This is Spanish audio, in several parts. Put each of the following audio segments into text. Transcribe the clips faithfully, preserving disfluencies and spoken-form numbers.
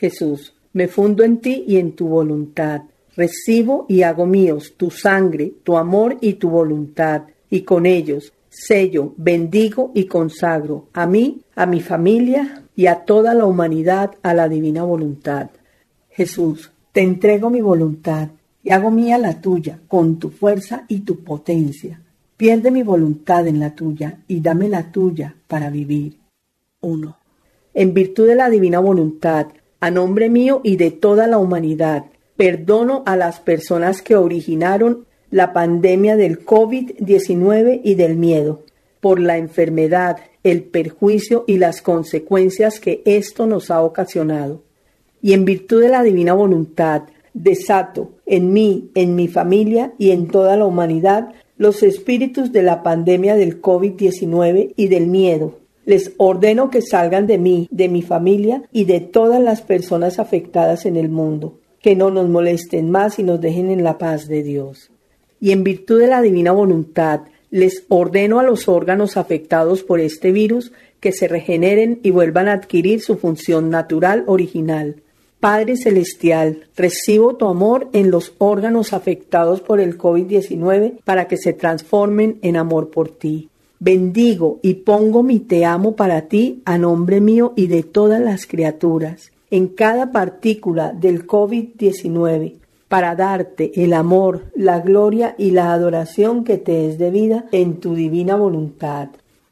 Jesús, me fundo en ti y en tu voluntad. Recibo y hago míos tu sangre, tu amor y tu voluntad, y con ellos sello, bendigo y consagro a mí, a mi familia y a toda la humanidad a la divina voluntad. Jesús, te entrego mi voluntad y hago mía la tuya con tu fuerza y tu potencia. Pierde mi voluntad en la tuya y dame la tuya para vivir. uno. En virtud de la divina voluntad, a nombre mío y de toda la humanidad, perdono a las personas que originaron la pandemia del COVID diecinueve y del miedo, por la enfermedad, el perjuicio y las consecuencias que esto nos ha ocasionado. Y en virtud de la divina voluntad, desato en mí, en mi familia y en toda la humanidad los espíritus de la pandemia del COVID diecinueve y del miedo. Les ordeno que salgan de mí, de mi familia y de todas las personas afectadas en el mundo, que no nos molesten más y nos dejen en la paz de Dios. Y en virtud de la divina voluntad, les ordeno a los órganos afectados por este virus que se regeneren y vuelvan a adquirir su función natural original. Padre Celestial, recibo tu amor en los órganos afectados por el COVID diecinueve para que se transformen en amor por ti. Bendigo y pongo mi te amo para ti a nombre mío y de todas las criaturas, en cada partícula del COVID diecinueve, para darte el amor, la gloria y la adoración que te es debida en tu divina voluntad.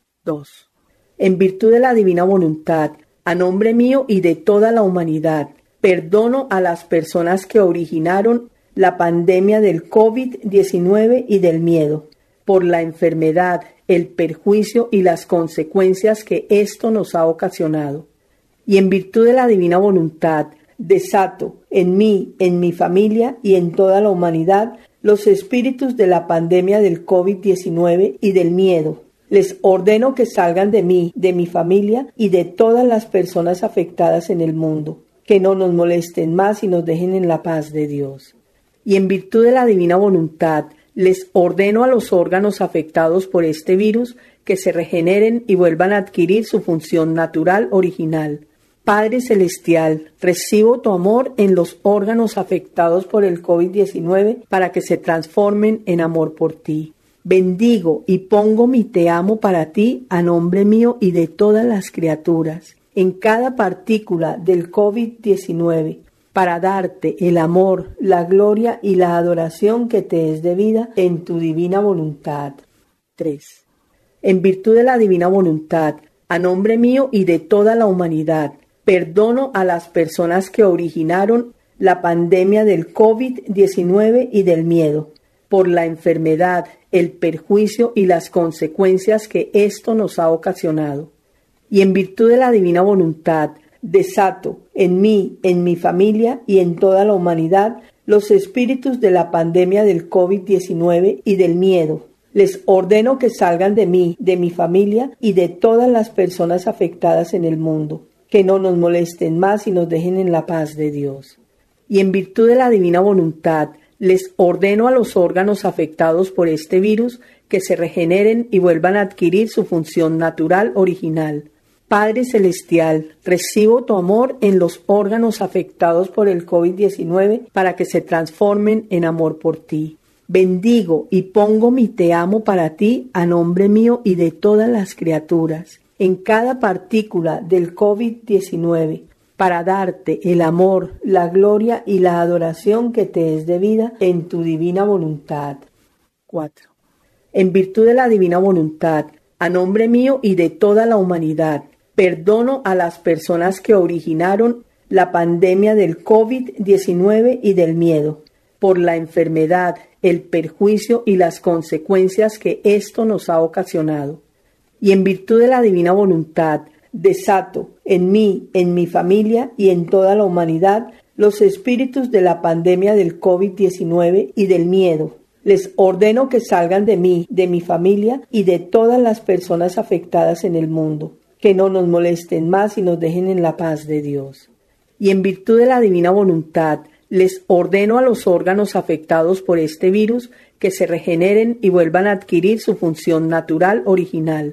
dos. En virtud de la divina voluntad, a nombre mío y de toda la humanidad, perdono a las personas que originaron la pandemia del COVID diecinueve y del miedo, por la enfermedad, el perjuicio y las consecuencias que esto nos ha ocasionado. Y en virtud de la divina voluntad, desato en mí, en mi familia y en toda la humanidad los espíritus de la pandemia del COVID diecinueve y del miedo. Les ordeno que salgan de mí, de mi familia y de todas las personas afectadas en el mundo, que no nos molesten más y nos dejen en la paz de Dios. Y en virtud de la divina voluntad, les ordeno a los órganos afectados por este virus que se regeneren y vuelvan a adquirir su función natural original. Padre Celestial, recibo tu amor en los órganos afectados por el COVID diecinueve para que se transformen en amor por ti. Bendigo y pongo mi te amo para ti a nombre mío y de todas las criaturas, en cada partícula del COVID diecinueve, para darte el amor, la gloria y la adoración que te es debida en tu divina voluntad. tres. En virtud de la divina voluntad, a nombre mío y de toda la humanidad, perdono a las personas que originaron la pandemia del COVID diecinueve y del miedo, por la enfermedad, el perjuicio y las consecuencias que esto nos ha ocasionado. Y en virtud de la divina voluntad, desato en mí, en mi familia y en toda la humanidad los espíritus de la pandemia del COVID diecinueve y del miedo. Les ordeno que salgan de mí, de mi familia y de todas las personas afectadas en el mundo, que no nos molesten más y nos dejen en la paz de Dios. Y en virtud de la divina voluntad, les ordeno a los órganos afectados por este virus que se regeneren y vuelvan a adquirir su función natural original. Padre Celestial, recibo tu amor en los órganos afectados por el COVID diecinueve para que se transformen en amor por ti. Bendigo y pongo mi te amo para ti a nombre mío y de todas las criaturas, en cada partícula del COVID diecinueve, para darte el amor, la gloria y la adoración que te es debida en tu divina voluntad. cuatro. En virtud de la divina voluntad, a nombre mío y de toda la humanidad, perdono a las personas que originaron la pandemia del COVID diecinueve y del miedo, por la enfermedad, el perjuicio y las consecuencias que esto nos ha ocasionado. Y en virtud de la divina voluntad, desato en mí, en mi familia y en toda la humanidad los espíritus de la pandemia del COVID diecinueve y del miedo. Les ordeno que salgan de mí, de mi familia y de todas las personas afectadas en el mundo, que no nos molesten más y nos dejen en la paz de Dios. Y en virtud de la divina voluntad, les ordeno a los órganos afectados por este virus que se regeneren y vuelvan a adquirir su función natural original.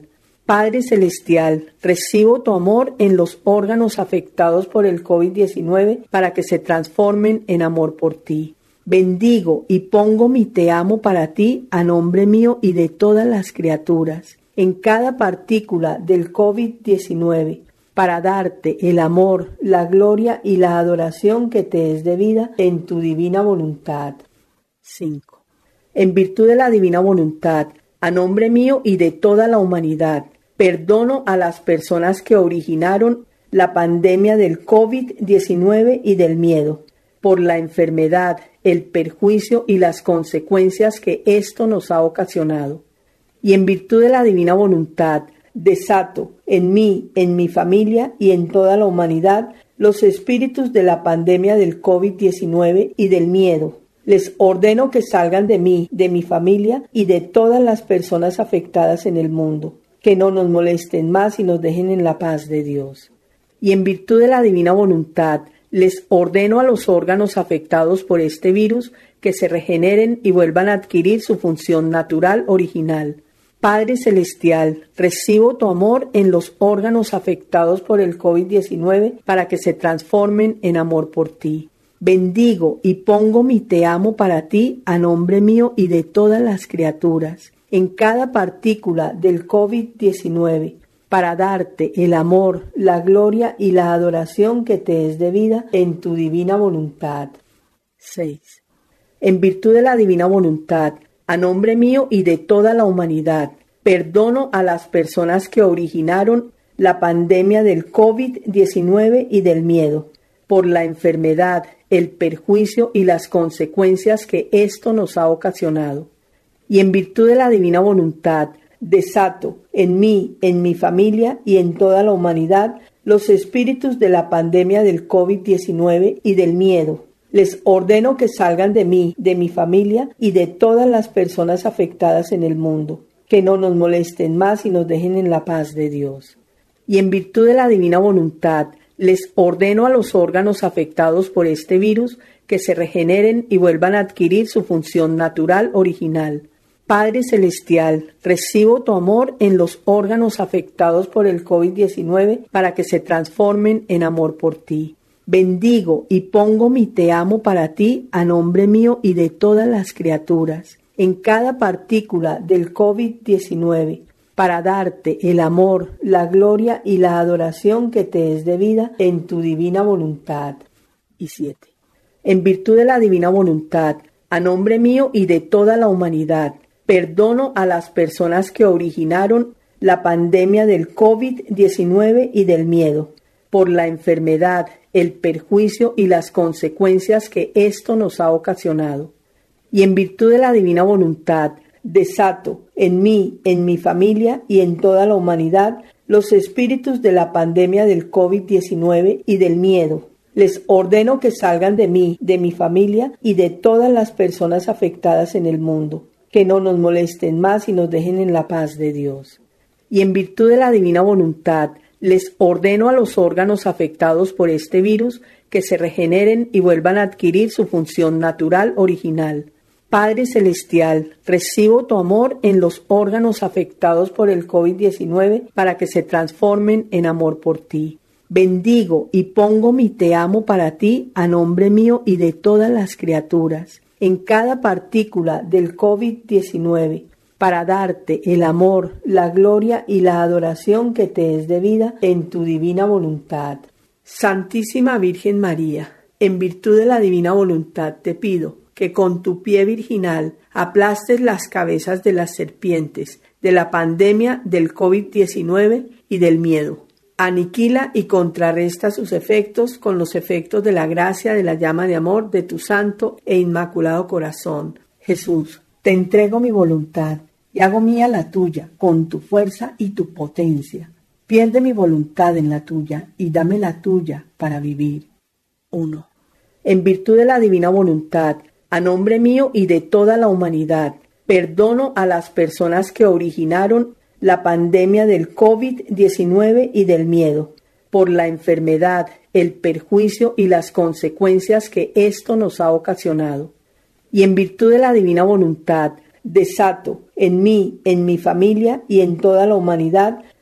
Padre Celestial, recibo tu amor en los órganos afectados por el COVID diecinueve para que se transformen en amor por ti. Bendigo y pongo mi te amo para ti a nombre mío y de todas las criaturas, en cada partícula del COVID diecinueve, para darte el amor, la gloria y la adoración que te es debida en tu divina voluntad. cinco. En virtud de la divina voluntad, a nombre mío y de toda la humanidad, perdono a las personas que originaron la pandemia del COVID diecinueve y del miedo, por la enfermedad, el perjuicio y las consecuencias que esto nos ha ocasionado. Y en virtud de la divina voluntad, desato en mí, en mi familia y en toda la humanidad los espíritus de la pandemia del COVID diecinueve y del miedo. Les ordeno que salgan de mí, de mi familia y de todas las personas afectadas en el mundo, que no nos molesten más y nos dejen en la paz de Dios. Y en virtud de la divina voluntad, les ordeno a los órganos afectados por este virus que se regeneren y vuelvan a adquirir su función natural original. Padre Celestial, recibo tu amor en los órganos afectados por el COVID diecinueve para que se transformen en amor por ti. Bendigo y pongo mi te amo para ti a nombre mío y de todas las criaturas, en cada partícula del COVID diecinueve, para darte el amor, la gloria y la adoración que te es debida en tu divina voluntad. seis. En virtud de la divina voluntad, a nombre mío y de toda la humanidad, perdono a las personas que originaron la pandemia del COVID diecinueve y del miedo, por la enfermedad, el perjuicio y las consecuencias que esto nos ha ocasionado. Y en virtud de la divina voluntad, desato en mí, en mi familia y en toda la humanidad los espíritus de la pandemia del COVID diecinueve y del miedo. Les ordeno que salgan de mí, de mi familia y de todas las personas afectadas en el mundo, que no nos molesten más y nos dejen en la paz de Dios. Y en virtud de la divina voluntad, les ordeno a los órganos afectados por este virus que se regeneren y vuelvan a adquirir su función natural original. Padre Celestial, recibo tu amor en los órganos afectados por el COVID diecinueve para que se transformen en amor por ti. Bendigo y pongo mi te amo para ti a nombre mío y de todas las criaturas, en cada partícula del COVID diecinueve, para darte el amor, la gloria y la adoración que te es debida en tu divina voluntad. Y siete. En virtud de la divina voluntad, a nombre mío y de toda la humanidad, perdono a las personas que originaron la pandemia del COVID diecinueve y del miedo, por la enfermedad, el perjuicio y las consecuencias que esto nos ha ocasionado. Y en virtud de la divina voluntad, desato en mí, en mi familia y en toda la humanidad los espíritus de la pandemia del COVID diecinueve y del miedo. Les ordeno que salgan de mí, de mi familia y de todas las personas afectadas en el mundo, que no nos molesten más y nos dejen en la paz de Dios. Y en virtud de la divina voluntad, les ordeno a los órganos afectados por este virus que se regeneren y vuelvan a adquirir su función natural original. Padre Celestial, recibo tu amor en los órganos afectados por el COVID diecinueve para que se transformen en amor por ti. Bendigo y pongo mi te amo para ti a nombre mío y de todas las criaturas, en cada partícula del COVID diecinueve, para darte el amor, la gloria y la adoración que te es debida en tu divina voluntad. Santísima Virgen María, en virtud de la divina voluntad te pido que con tu pie virginal aplastes las cabezas de las serpientes de la pandemia del COVID diecinueve y del miedo. Aniquila y contrarresta sus efectos con los efectos de la gracia de la llama de amor de tu santo e inmaculado corazón. Jesús, te entrego mi voluntad y hago mía la tuya con tu fuerza y tu potencia. Pierde mi voluntad en la tuya y dame la tuya para vivir. uno. En virtud de la divina voluntad, a nombre mío y de toda la humanidad, perdono a las personas que originaron la pandemia del COVID diecinueve y del miedo, por la enfermedad, el perjuicio y las consecuencias que esto nos ha ocasionado. Y en virtud de la divina voluntad, desato en mí, en mi familia y en toda la humanidad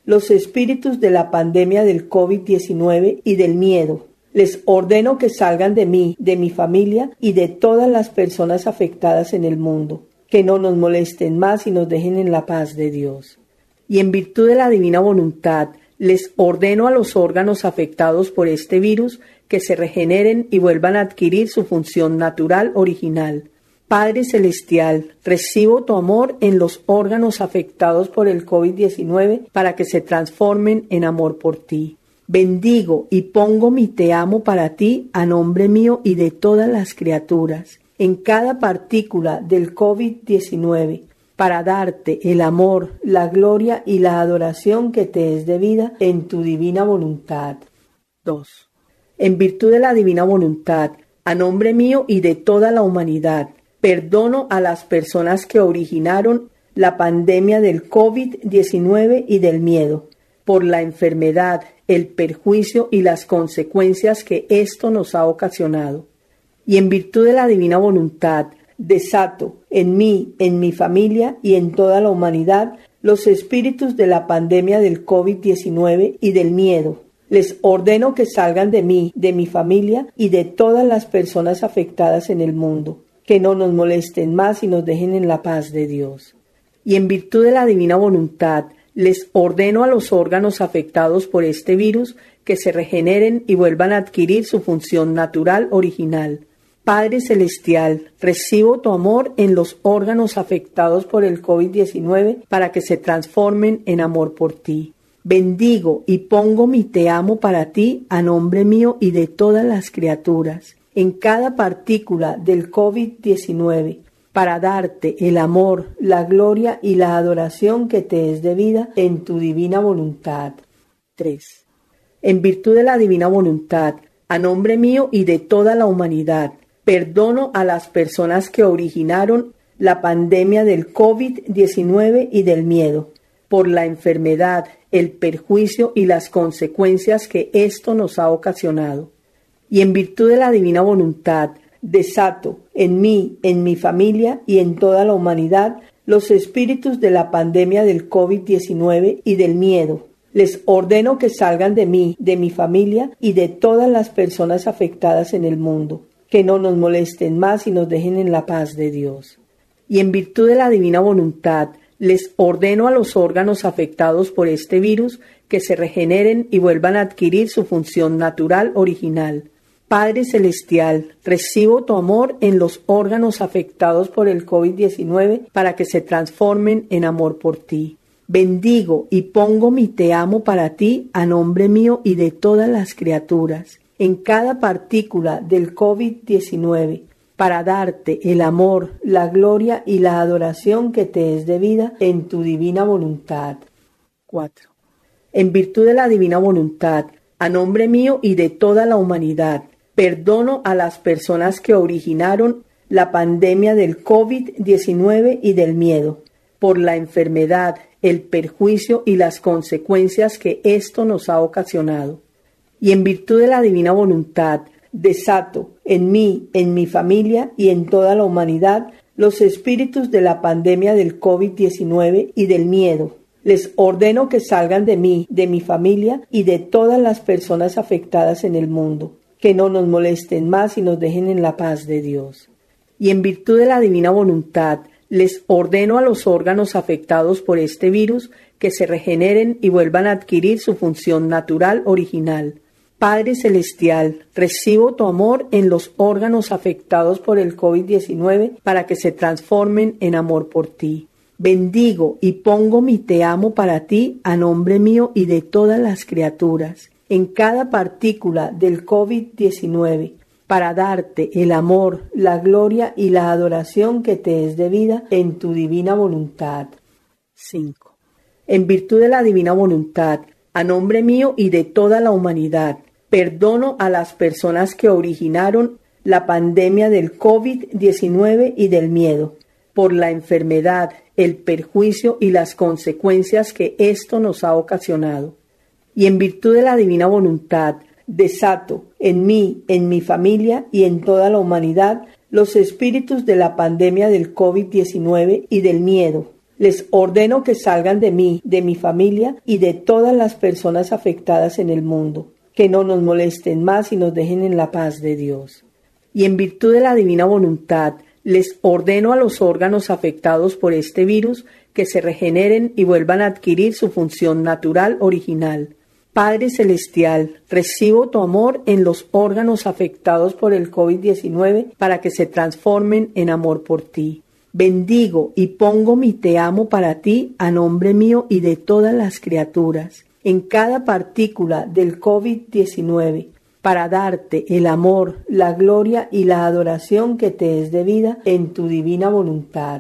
los espíritus de la pandemia del COVID diecinueve y del miedo. Les ordeno que salgan de mí, de mi familia y de todas las personas afectadas en el mundo, que no nos molesten más y nos dejen en la paz de Dios. Y en virtud de la divina voluntad, les ordeno a los órganos afectados por este virus que se regeneren y vuelvan a adquirir su función natural original. Padre Celestial, recibo tu amor en los órganos afectados por el COVID diecinueve para que se transformen en amor por ti. Bendigo y pongo mi te amo para ti a nombre mío y de todas las criaturas, en cada partícula del COVID diecinueve, para darte el amor, la gloria y la adoración que te es debida en tu divina voluntad. dos. En virtud de la divina voluntad, a nombre mío y de toda la humanidad, perdono a las personas que originaron la pandemia del COVID diecinueve y del miedo, por la enfermedad, el perjuicio y las consecuencias que esto nos ha ocasionado. Y en virtud de la divina voluntad, desato en mí, en mi familia y en toda la humanidad los espíritus de la pandemia del COVID diecinueve y del miedo. Les ordeno que salgan de mí, de mi familia y de todas las personas afectadas en el mundo, que no nos molesten más y nos dejen en la paz de Dios. Y en virtud de la divina voluntad, les ordeno a los órganos afectados por este virus que se regeneren y vuelvan a adquirir su función natural original. Padre Celestial, recibo tu amor en los órganos afectados por el COVID diecinueve para que se transformen en amor por ti. Bendigo y pongo mi te amo para ti a nombre mío y de todas las criaturas, en cada partícula del COVID diecinueve, para darte el amor, la gloria y la adoración que te es debida en tu divina voluntad. tres. En virtud de la divina voluntad, a nombre mío y de toda la humanidad, perdono a las personas que originaron la pandemia del COVID diecinueve y del miedo, por la enfermedad, el perjuicio y las consecuencias que esto nos ha ocasionado. Y en virtud de la divina voluntad, desato en mí, en mi familia y en toda la humanidad los espíritus de la pandemia del COVID diecinueve y del miedo. Les ordeno que salgan de mí, de mi familia y de todas las personas afectadas en el mundo, que no nos molesten más y nos dejen en la paz de Dios. Y en virtud de la divina voluntad, les ordeno a los órganos afectados por este virus que se regeneren y vuelvan a adquirir su función natural original. Padre Celestial, recibo tu amor en los órganos afectados por el COVID diecinueve para que se transformen en amor por ti. Bendigo y pongo mi te amo para ti a nombre mío y de todas las criaturas, en cada partícula del COVID diecinueve, para darte el amor, la gloria y la adoración que te es debida en tu divina voluntad. cuatro. En virtud de la divina voluntad, a nombre mío y de toda la humanidad, perdono a las personas que originaron la pandemia del COVID diecinueve y del miedo, por la enfermedad, el perjuicio y las consecuencias que esto nos ha ocasionado. Y en virtud de la divina voluntad, desato en mí, en mi familia y en toda la humanidad los espíritus de la pandemia del COVID diecinueve y del miedo. Les ordeno que salgan de mí, de mi familia y de todas las personas afectadas en el mundo, que no nos molesten más y nos dejen en la paz de Dios. Y en virtud de la divina voluntad, les ordeno a los órganos afectados por este virus que se regeneren y vuelvan a adquirir su función natural original. Padre Celestial, recibo tu amor en los órganos afectados por el COVID diecinueve para que se transformen en amor por ti. Bendigo y pongo mi te amo para ti a nombre mío y de todas las criaturas, en cada partícula del COVID diecinueve, para darte el amor, la gloria y la adoración que te es debida en tu divina voluntad. cinco. En virtud de la divina voluntad, a nombre mío y de toda la humanidad, perdono a las personas que originaron la pandemia del COVID diecinueve y del miedo, por la enfermedad, el perjuicio y las consecuencias que esto nos ha ocasionado. Y en virtud de la divina voluntad, desato en mí, en mi familia y en toda la humanidad los espíritus de la pandemia del COVID diecinueve y del miedo. Les ordeno que salgan de mí, de mi familia y de todas las personas afectadas en el mundo, que no nos molesten más y nos dejen en la paz de Dios. Y en virtud de la divina voluntad, les ordeno a los órganos afectados por este virus que se regeneren y vuelvan a adquirir su función natural original. Padre Celestial, recibo tu amor en los órganos afectados por el COVID diecinueve para que se transformen en amor por ti. Bendigo y pongo mi te amo para ti a nombre mío y de todas las criaturas, en cada partícula del COVID diecinueve, para darte el amor, la gloria y la adoración que te es debida en tu divina voluntad.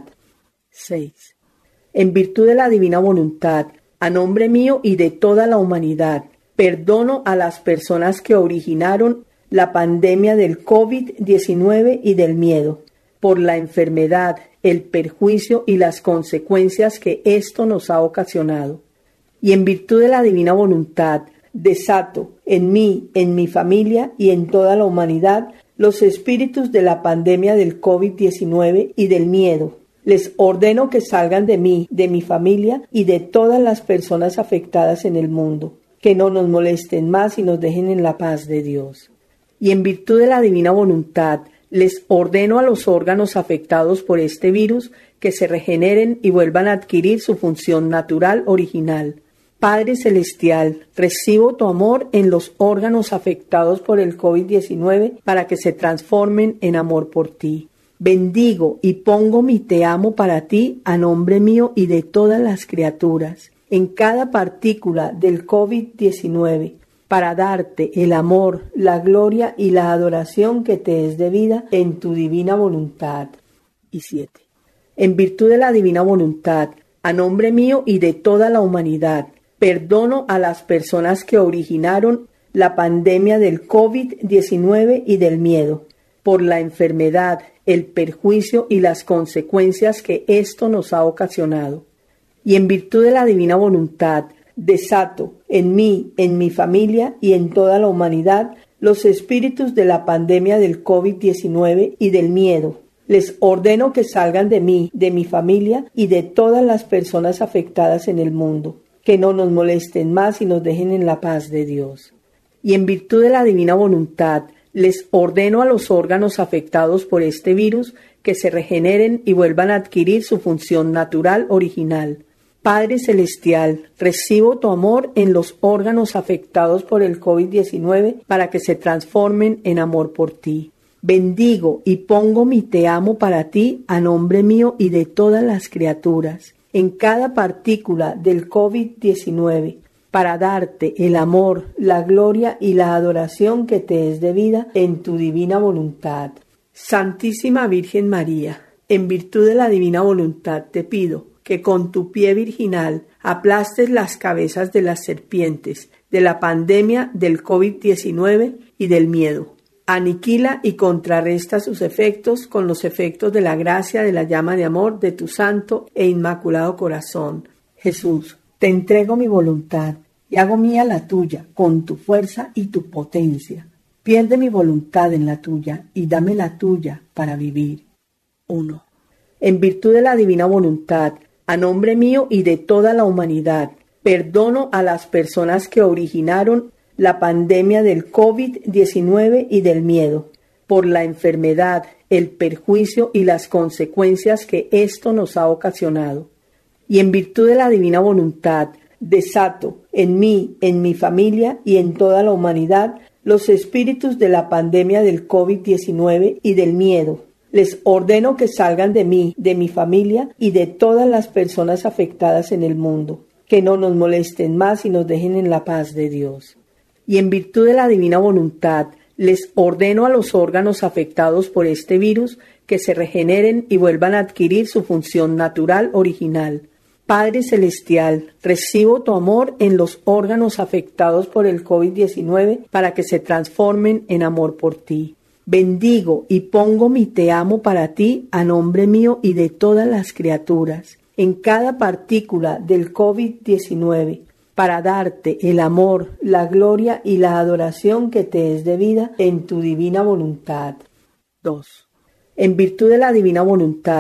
seis. En virtud de la divina voluntad, a nombre mío y de toda la humanidad, perdono a las personas que originaron la pandemia del COVID diecinueve y del miedo, por la enfermedad, el perjuicio y las consecuencias que esto nos ha ocasionado. Y en virtud de la divina voluntad, desato en mí, en mi familia y en toda la humanidad los espíritus de la pandemia del COVID diecinueve y del miedo. Les ordeno que salgan de mí, de mi familia y de todas las personas afectadas en el mundo, que no nos molesten más y nos dejen en la paz de Dios. Y en virtud de la divina voluntad, les ordeno a los órganos afectados por este virus que se regeneren y vuelvan a adquirir su función natural original. Padre Celestial, recibo tu amor en los órganos afectados por el COVID diecinueve para que se transformen en amor por ti. Bendigo y pongo mi te amo para ti a nombre mío y de todas las criaturas, en cada partícula del COVID diecinueve, para darte el amor, la gloria y la adoración que te es debida en tu divina voluntad. Y siete. En virtud de la divina voluntad, a nombre mío y de toda la humanidad, perdono a las personas que originaron la pandemia del COVID diecinueve y del miedo, por la enfermedad, el perjuicio y las consecuencias que esto nos ha ocasionado. Y en virtud de la divina voluntad, desato en mí, en mi familia y en toda la humanidad los espíritus de la pandemia del COVID diecinueve y del miedo. Les ordeno que salgan de mí, de mi familia y de todas las personas afectadas en el mundo, que no nos molesten más y nos dejen en la paz de Dios. Y en virtud de la divina voluntad, les ordeno a los órganos afectados por este virus que se regeneren y vuelvan a adquirir su función natural original. Padre Celestial, recibo tu amor en los órganos afectados por el COVID diecinueve para que se transformen en amor por ti. Bendigo y pongo mi te amo para ti a nombre mío y de todas las criaturas, en cada partícula del COVID diecinueve, para darte el amor, la gloria y la adoración que te es debida en tu divina voluntad. Santísima Virgen María, en virtud de la divina voluntad te pido que con tu pie virginal aplastes las cabezas de las serpientes de la pandemia del COVID diecinueve y del miedo. Aniquila y contrarresta sus efectos con los efectos de la gracia de la llama de amor de tu santo e inmaculado corazón. Jesús, te entrego mi voluntad y hago mía la tuya con tu fuerza y tu potencia. Pierde mi voluntad en la tuya y dame la tuya para vivir. uno. En virtud de la divina voluntad, a nombre mío y de toda la humanidad, perdono a las personas que originaron la pandemia del COVID diecinueve y del miedo, por la enfermedad, el perjuicio y las consecuencias que esto nos ha ocasionado. Y en virtud de la divina voluntad, desato en mí, en mi familia y en toda la humanidad los espíritus de la pandemia del COVID diecinueve y del miedo. Les ordeno que salgan de mí, de mi familia y de todas las personas afectadas en el mundo, que no nos molesten más y nos dejen en la paz de Dios. Y en virtud de la divina voluntad, les ordeno a los órganos afectados por este virus que se regeneren y vuelvan a adquirir su función natural original. Padre Celestial, recibo tu amor en los órganos afectados por el COVID diecinueve para que se transformen en amor por ti. Bendigo y pongo mi te amo para ti a nombre mío y de todas las criaturas, en cada partícula del COVID diecinueve, para darte el amor, la gloria y la adoración que te es debida en tu divina voluntad. dos. En virtud de la divina voluntad,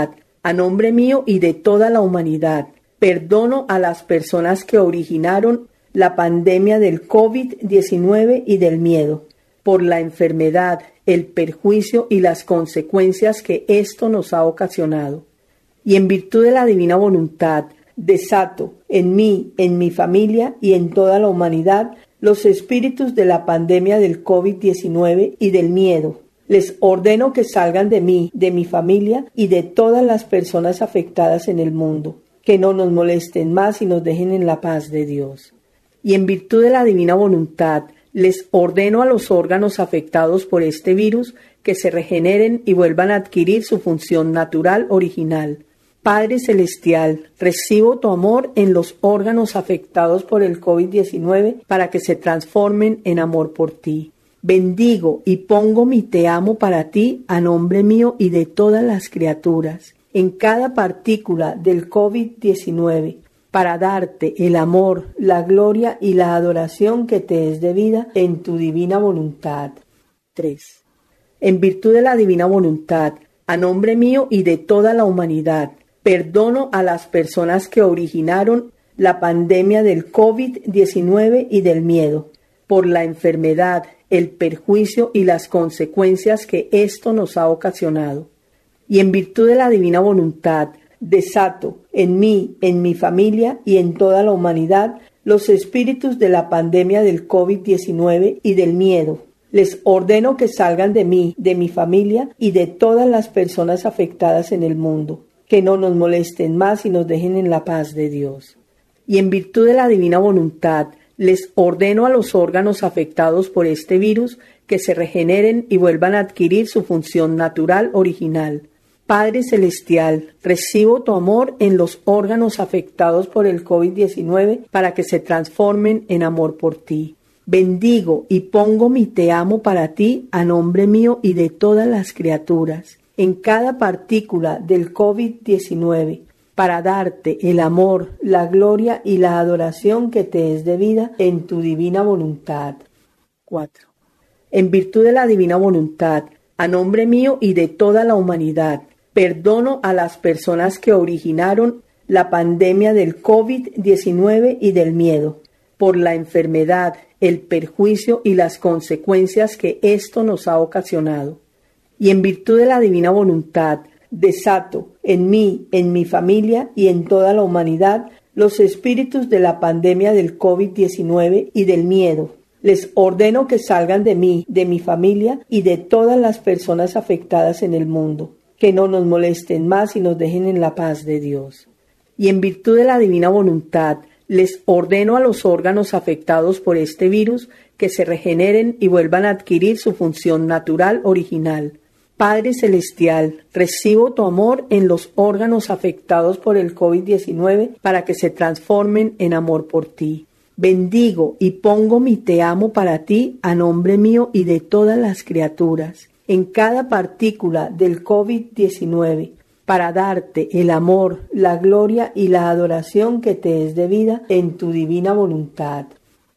a nombre mío y de toda la humanidad, perdono a las personas que originaron la pandemia del COVID diecinueve y del miedo, por la enfermedad, el perjuicio y las consecuencias que esto nos ha ocasionado. Y en virtud de la divina voluntad, desato en mí, en mi familia y en toda la humanidad los espíritus de la pandemia del COVID diecinueve y del miedo. Les ordeno que salgan de mí, de mi familia y de todas las personas afectadas en el mundo, que no nos molesten más y nos dejen en la paz de Dios. Y en virtud de la divina voluntad, les ordeno a los órganos afectados por este virus que se regeneren y vuelvan a adquirir su función natural original. Padre Celestial, recibo tu amor en los órganos afectados por el COVID diecinueve para que se transformen en amor por ti. Bendigo y pongo mi te amo para ti a nombre mío y de todas las criaturas, en cada partícula del COVID diecinueve, para darte el amor, la gloria y la adoración que te es debida en tu divina voluntad. tres. En virtud de la divina voluntad, a nombre mío y de toda la humanidad, perdono a las personas que originaron la pandemia del COVID diecinueve y del miedo, por la enfermedad, el perjuicio y las consecuencias que esto nos ha ocasionado. Y en virtud de la divina voluntad, desato en mí, en mi familia y en toda la humanidad los espíritus de la pandemia del COVID diecinueve y del miedo. Les ordeno que salgan de mí, de mi familia y de todas las personas afectadas en el mundo, que no nos molesten más y nos dejen en la paz de Dios. Y en virtud de la divina voluntad, les ordeno a los órganos afectados por este virus que se regeneren y vuelvan a adquirir su función natural original. Padre Celestial, recibo tu amor en los órganos afectados por el COVID diecinueve para que se transformen en amor por ti. Bendigo y pongo mi te amo para ti a nombre mío y de todas las criaturas, en cada partícula del COVID diecinueve, para darte el amor, la gloria y la adoración que te es debida en tu divina voluntad. cuatro. En virtud de la divina voluntad, a nombre mío y de toda la humanidad, perdono a las personas que originaron la pandemia del COVID diecinueve y del miedo, por la enfermedad, el perjuicio y las consecuencias que esto nos ha ocasionado. Y en virtud de la divina voluntad, desato en mí, en mi familia y en toda la humanidad los espíritus de la pandemia del COVID diecinueve y del miedo. Les ordeno que salgan de mí, de mi familia y de todas las personas afectadas en el mundo, que no nos molesten más y nos dejen en la paz de Dios. Y en virtud de la divina voluntad, les ordeno a los órganos afectados por este virus que se regeneren y vuelvan a adquirir su función natural original. Padre Celestial, recibo tu amor en los órganos afectados por el COVID diecinueve para que se transformen en amor por ti. Bendigo y pongo mi te amo para ti a nombre mío y de todas las criaturas, en cada partícula del COVID diecinueve, para darte el amor, la gloria y la adoración que te es debida en tu divina voluntad.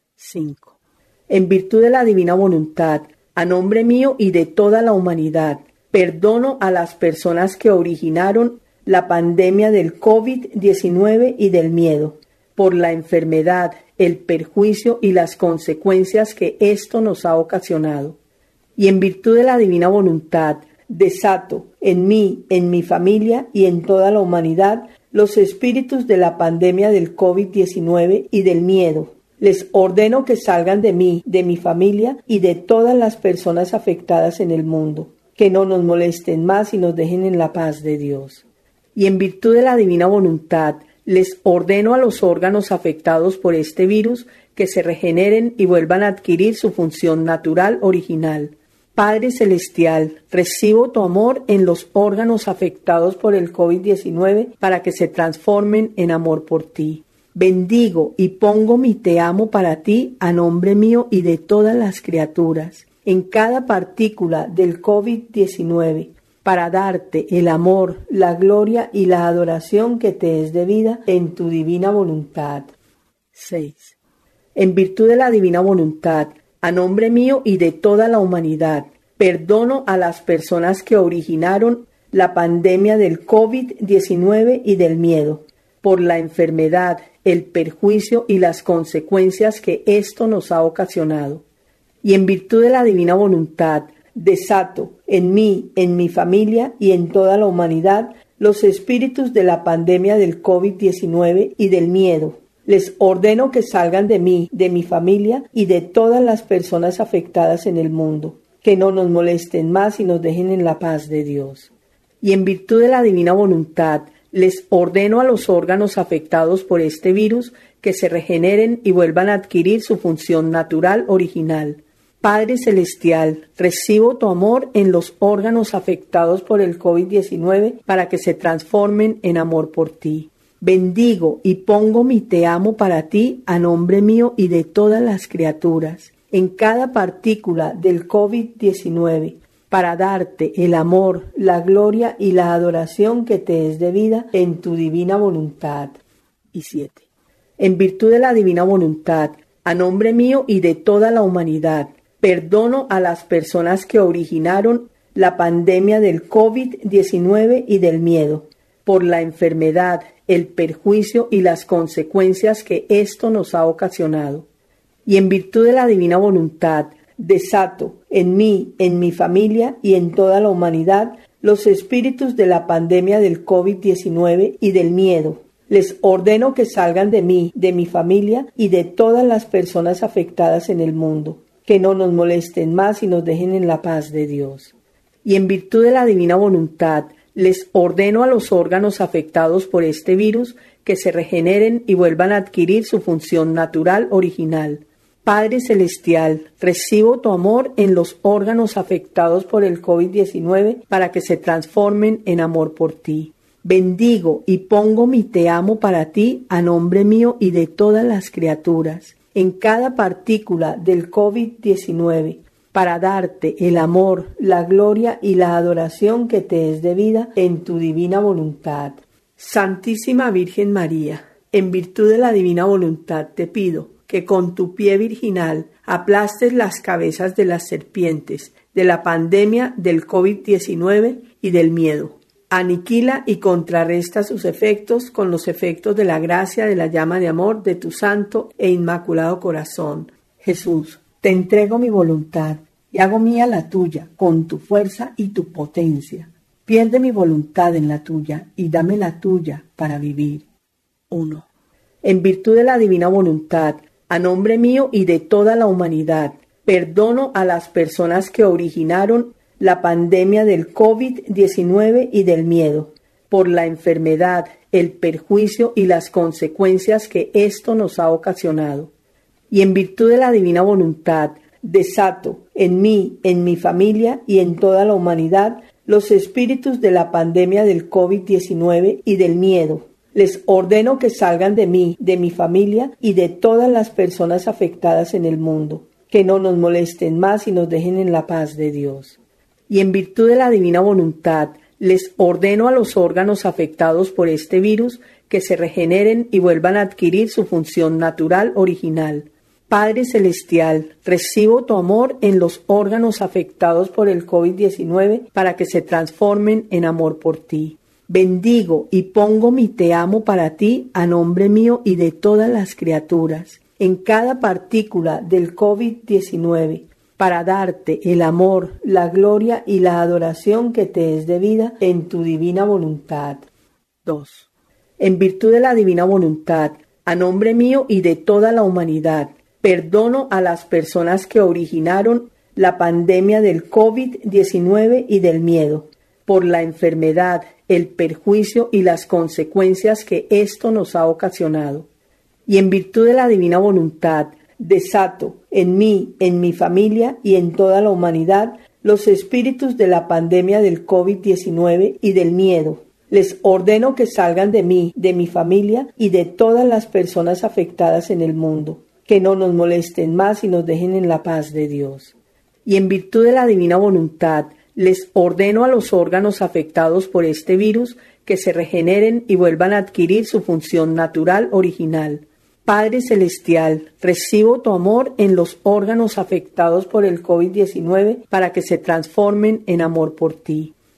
cinco. En virtud de la divina voluntad, a nombre mío y de toda la humanidad, perdono a las personas que originaron la pandemia del COVID diecinueve y del miedo, por la enfermedad, el perjuicio y las consecuencias que esto nos ha ocasionado. Y en virtud de la divina voluntad, desato en mí, en mi familia y en toda la humanidad los espíritus de la pandemia del COVID diecinueve y del miedo. Les ordeno que salgan de mí, de mi familia y de todas las personas afectadas en el mundo, que no nos molesten más y nos dejen en la paz de Dios. Y en virtud de la divina voluntad, les ordeno a los órganos afectados por este virus que se regeneren y vuelvan a adquirir su función natural original. Padre Celestial, recibo tu amor en los órganos afectados por el COVID diecinueve para que se transformen en amor por ti. Bendigo y pongo mi te amo para ti a nombre mío y de todas las criaturas, en cada partícula del COVID diecinueve, para darte el amor, la gloria y la adoración que te es debida en tu divina voluntad. seis. En virtud de la divina voluntad, a nombre mío y de toda la humanidad, perdono a las personas que originaron la pandemia del COVID diecinueve y del miedo, por la enfermedad, el perjuicio y las consecuencias que esto nos ha ocasionado. Y en virtud de la divina voluntad, desato en mí, en mi familia y en toda la humanidad los espíritus de la pandemia del COVID diecinueve y del miedo. Les ordeno que salgan de mí, de mi familia y de todas las personas afectadas en el mundo, que no nos molesten más y nos dejen en la paz de Dios. Y en virtud de la divina voluntad, les ordeno a los órganos afectados por este virus que se regeneren y vuelvan a adquirir su función natural original. Padre Celestial, recibo tu amor en los órganos afectados por el COVID diecinueve para que se transformen en amor por ti. Bendigo y pongo mi te amo para ti a nombre mío y de todas las criaturas, en cada partícula del COVID diecinueve, para darte el amor, la gloria y la adoración que te es debida en tu divina voluntad. Y siete. En virtud de la divina voluntad, a nombre mío y de toda la humanidad, perdono a las personas que originaron la pandemia del COVID diecinueve y del miedo, por la enfermedad, el perjuicio y las consecuencias que esto nos ha ocasionado. Y en virtud de la divina voluntad, desato en mí, en mi familia y en toda la humanidad los espíritus de la pandemia del COVID diecinueve y del miedo. Les ordeno que salgan de mí, de mi familia y de todas las personas afectadas en el mundo, que no nos molesten más y nos dejen en la paz de Dios. Y en virtud de la divina voluntad, les ordeno a los órganos afectados por este virus que se regeneren y vuelvan a adquirir su función natural original. Padre Celestial, recibo tu amor en los órganos afectados por el COVID diecinueve para que se transformen en amor por ti. Bendigo y pongo mi te amo para ti a nombre mío y de todas las criaturas, en cada partícula del COVID diecinueve, para darte el amor, la gloria y la adoración que te es debida en tu divina voluntad. Santísima Virgen María, en virtud de la divina voluntad te pido que con tu pie virginal aplastes las cabezas de las serpientes, de la pandemia del COVID diecinueve y del miedo. Aniquila y contrarresta sus efectos con los efectos de la gracia de la llama de amor de tu santo e inmaculado corazón. Jesús, te entrego mi voluntad y hago mía la tuya con tu fuerza y tu potencia. Pierde mi voluntad en la tuya y dame la tuya para vivir. uno. En virtud de la divina voluntad, a nombre mío y de toda la humanidad, perdono a las personas que originaron la pandemia del COVID diecinueve y del miedo, por la enfermedad, el perjuicio y las consecuencias que esto nos ha ocasionado. Y en virtud de la divina voluntad, desato en mí, en mi familia y en toda la humanidad los espíritus de la pandemia del COVID diecinueve y del miedo. Les ordeno que salgan de mí, de mi familia y de todas las personas afectadas en el mundo, que no nos molesten más y nos dejen en la paz de Dios. Y en virtud de la divina voluntad, les ordeno a los órganos afectados por este virus que se regeneren y vuelvan a adquirir su función natural original. Padre Celestial, recibo tu amor en los órganos afectados por el COVID diecinueve para que se transformen en amor por ti. Bendigo y pongo mi te amo para ti a nombre mío y de todas las criaturas, en cada partícula del COVID diecinueve, para darte el amor, la gloria y la adoración que te es debida en tu divina voluntad. dos. En virtud de la divina voluntad, a nombre mío y de toda la humanidad, perdono a las personas que originaron la pandemia del COVID diecinueve y del miedo, por la enfermedad, el perjuicio y las consecuencias que esto nos ha ocasionado. Y en virtud de la divina voluntad, desato en mí, en mi familia y en toda la humanidad los espíritus de la pandemia del COVID diecinueve y del miedo. Les ordeno que salgan de mí, de mi familia y de todas las personas afectadas en el mundo, que no nos molesten más y nos dejen en la paz de Dios. Y en virtud de la divina voluntad, les ordeno a los órganos afectados por este virus que se regeneren y vuelvan a adquirir su función natural original. Padre Celestial, recibo tu amor en los órganos afectados por el COVID diecinueve para que se transformen en amor por ti.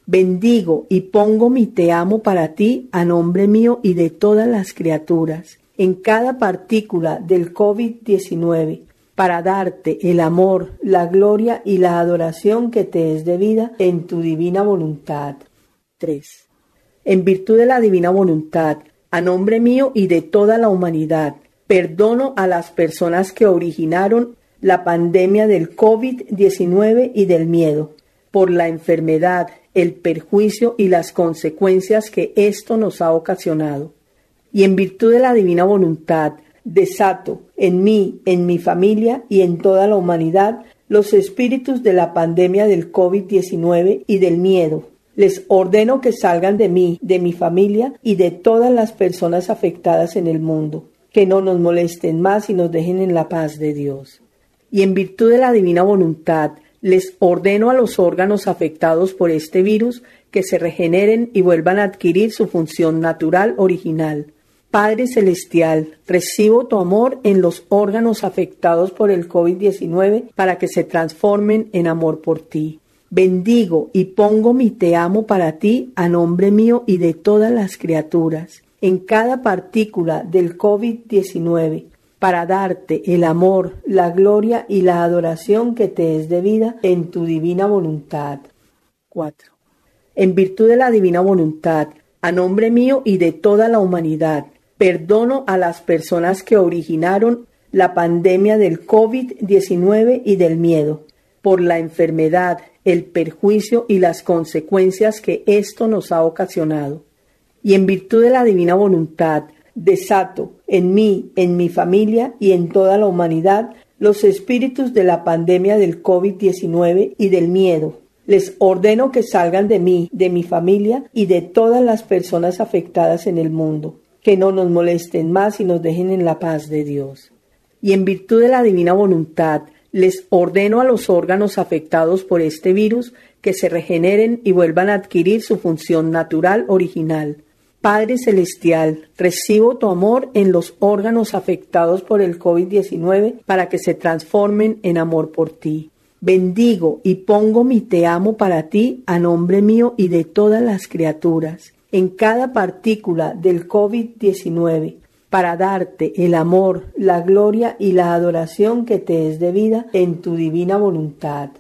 Bendigo y pongo mi te amo para ti a nombre mío y de todas las criaturas, en cada partícula del COVID diecinueve, para darte el amor, la gloria y la adoración que te es debida en tu divina voluntad. tres. En virtud de la divina voluntad, a nombre mío y de toda la humanidad, perdono a las personas que originaron la pandemia del COVID diecinueve y del miedo, por la enfermedad, el perjuicio y las consecuencias que esto nos ha ocasionado. Y en virtud de la divina voluntad, desato en mí, en mi familia y en toda la humanidad los espíritus de la pandemia del COVID diecinueve y del miedo. Les ordeno que salgan de mí, de mi familia y de todas las personas afectadas en el mundo, que no nos molesten más y nos dejen en la paz de Dios. Y en virtud de la divina voluntad, les ordeno a los órganos afectados por este virus que se regeneren y vuelvan a adquirir su función natural original. Padre Celestial, recibo tu amor en los órganos afectados por el COVID diecinueve para que se transformen en amor por ti. Bendigo y pongo mi te amo para ti a nombre mío y de todas las criaturas, en cada partícula del COVID diecinueve, para darte el amor, la gloria y la adoración que te es debida en tu divina voluntad. cuatro. En virtud de la divina voluntad, a nombre mío y de toda la humanidad, perdono a las personas que originaron la pandemia del COVID diecinueve y del miedo, por la enfermedad, el perjuicio y las consecuencias que esto nos ha ocasionado. Y en virtud de la divina voluntad, desato en mí, en mi familia y en toda la humanidad los espíritus de la pandemia del COVID diecinueve y del miedo. Les ordeno que salgan de mí, de mi familia y de todas las personas afectadas en el mundo, que no nos molesten más y nos dejen en la paz de Dios. Y en virtud de la divina voluntad, les ordeno a los órganos afectados por este virus que se regeneren y vuelvan a adquirir su función natural original. Padre Celestial, recibo tu amor en los órganos afectados por el COVID diecinueve para que se transformen en amor por ti. Bendigo y pongo mi te amo para ti a nombre mío y de todas las criaturas, en cada partícula del COVID diecinueve, para darte el amor, la gloria y la adoración que te es debida en tu divina voluntad.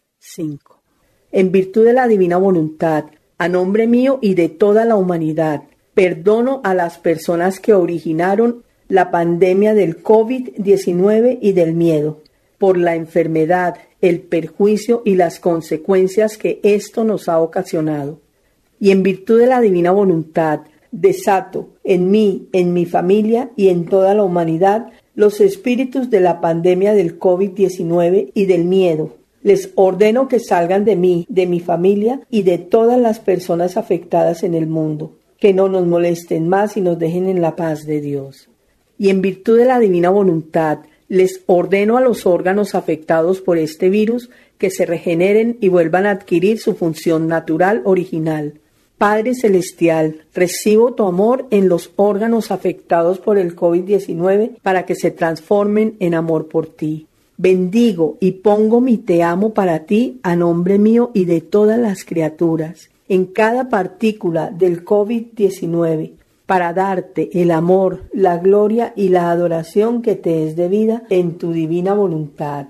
cinco. En virtud de la divina voluntad, a nombre mío y de toda la humanidad, perdono a las personas que originaron la pandemia del COVID diecinueve y del miedo, por la enfermedad, el perjuicio y las consecuencias que esto nos ha ocasionado. Y en virtud de la divina voluntad, desato en mí, en mi familia y en toda la humanidad los espíritus de la pandemia del COVID diecinueve y del miedo. Les ordeno que salgan de mí, de mi familia y de todas las personas afectadas en el mundo, que no nos molesten más y nos dejen en la paz de Dios. Y en virtud de la divina voluntad, les ordeno a los órganos afectados por este virus que se regeneren y vuelvan a adquirir su función natural original. Padre Celestial, recibo tu amor en los órganos afectados por el COVID diecinueve para que se transformen en amor por ti. Bendigo y pongo mi te amo para ti a nombre mío y de todas las criaturas, en cada partícula del COVID diecinueve, para darte el amor, la gloria y la adoración que te es debida en tu divina voluntad.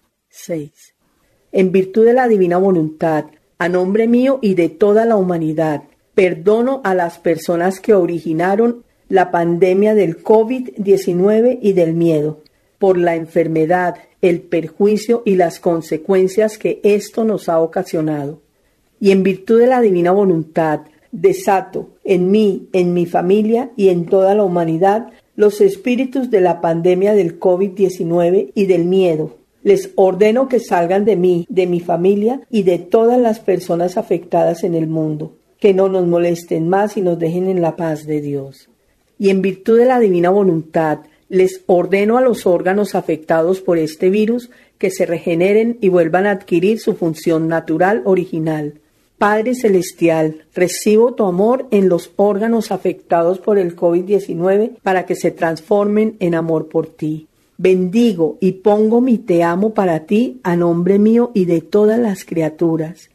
seis. En virtud de la divina voluntad, a nombre mío y de toda la humanidad, perdono a las personas que originaron la pandemia del COVID diecinueve y del miedo, por la enfermedad, el perjuicio y las consecuencias que esto nos ha ocasionado. Y en virtud de la divina voluntad, desato en mí, en mi familia y en toda la humanidad los espíritus de la pandemia del COVID diecinueve y del miedo. Les ordeno que salgan de mí, de mi familia y de todas las personas afectadas en el mundo, que no nos molesten más y nos dejen en la paz de Dios. Y en virtud de la divina voluntad, les ordeno a los órganos afectados por este virus que se regeneren y vuelvan a adquirir su función natural original. Padre Celestial, recibo tu amor en los órganos afectados por el COVID diecinueve para que se transformen en amor por ti. Bendigo y pongo mi te amo para ti a nombre mío y de todas las criaturas,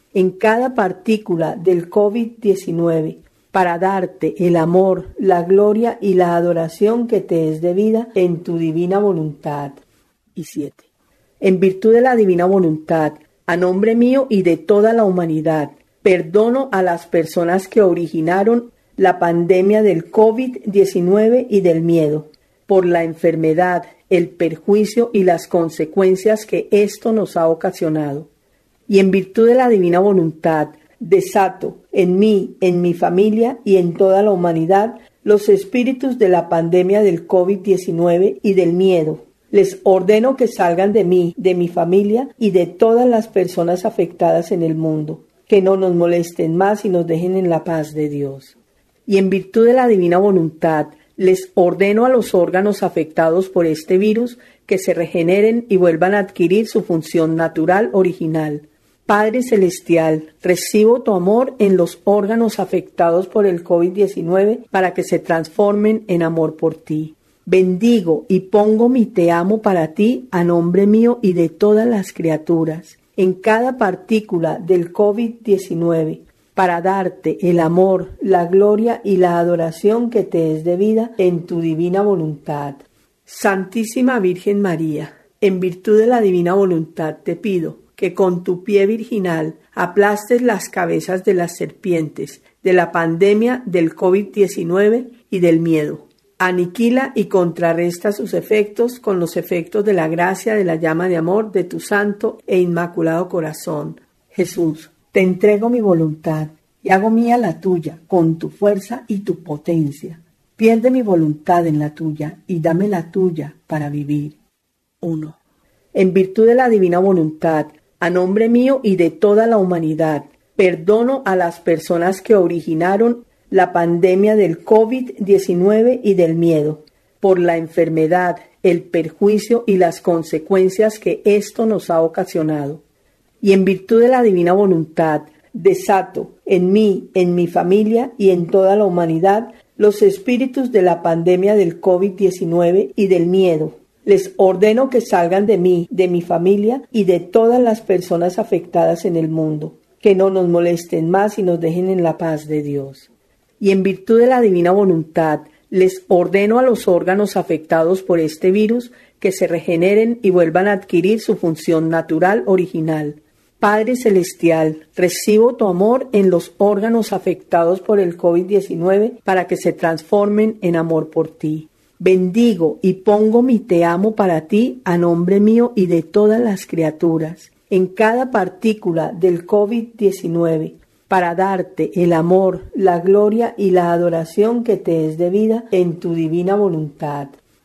en cada partícula del COVID diecinueve, para darte el amor, la gloria y la adoración que te es debida en tu divina voluntad. Y siete. En virtud de la divina voluntad, a nombre mío y de toda la humanidad, perdono a las personas que originaron la pandemia del COVID diecinueve y del miedo, por la enfermedad, el perjuicio y las consecuencias que esto nos ha ocasionado. Y en virtud de la divina voluntad, desato en mí, en mi familia y en toda la humanidad los espíritus de la pandemia del COVID diecinueve y del miedo. Les ordeno que salgan de mí, de mi familia y de todas las personas afectadas en el mundo, que no nos molesten más y nos dejen en la paz de Dios. Y en virtud de la divina voluntad, les ordeno a los órganos afectados por este virus que se regeneren y vuelvan a adquirir su función natural original. Padre Celestial, recibo tu amor en los órganos afectados por el COVID diecinueve para que se transformen en amor por ti. Bendigo y pongo mi te amo para ti a nombre mío y de todas las criaturas, en cada partícula del COVID diecinueve, para darte el amor, la gloria y la adoración que te es debida en tu divina voluntad. Santísima Virgen María, en virtud de la divina voluntad te pido que con tu pie virginal aplastes las cabezas de las serpientes de la pandemia del COVID diecinueve y del miedo. Aniquila y contrarresta sus efectos con los efectos de la gracia de la llama de amor de tu santo e inmaculado corazón. Jesús, te entrego mi voluntad y hago mía la tuya con tu fuerza y tu potencia. Pierde mi voluntad en la tuya y dame la tuya para vivir. uno. En virtud de la divina voluntad, a nombre mío y de toda la humanidad, perdono a las personas que originaron la pandemia del COVID diecinueve y del miedo, por la enfermedad, el perjuicio y las consecuencias que esto nos ha ocasionado. Y en virtud de la divina voluntad, desato en mí, en mi familia y en toda la humanidad los espíritus de la pandemia del COVID diecinueve y del miedo. Les ordeno que salgan de mí, de mi familia y de todas las personas afectadas en el mundo, que no nos molesten más y nos dejen en la paz de Dios. Y en virtud de la divina voluntad, les ordeno a los órganos afectados por este virus que se regeneren y vuelvan a adquirir su función natural original. Padre Celestial, recibo tu amor en los órganos afectados por el COVID diecinueve para que se transformen en amor por ti. Bendigo y pongo mi te amo para ti a nombre mío y de todas las criaturas, en cada partícula del COVID diecinueve, para darte el amor, la gloria y la adoración que te es debida en tu divina voluntad.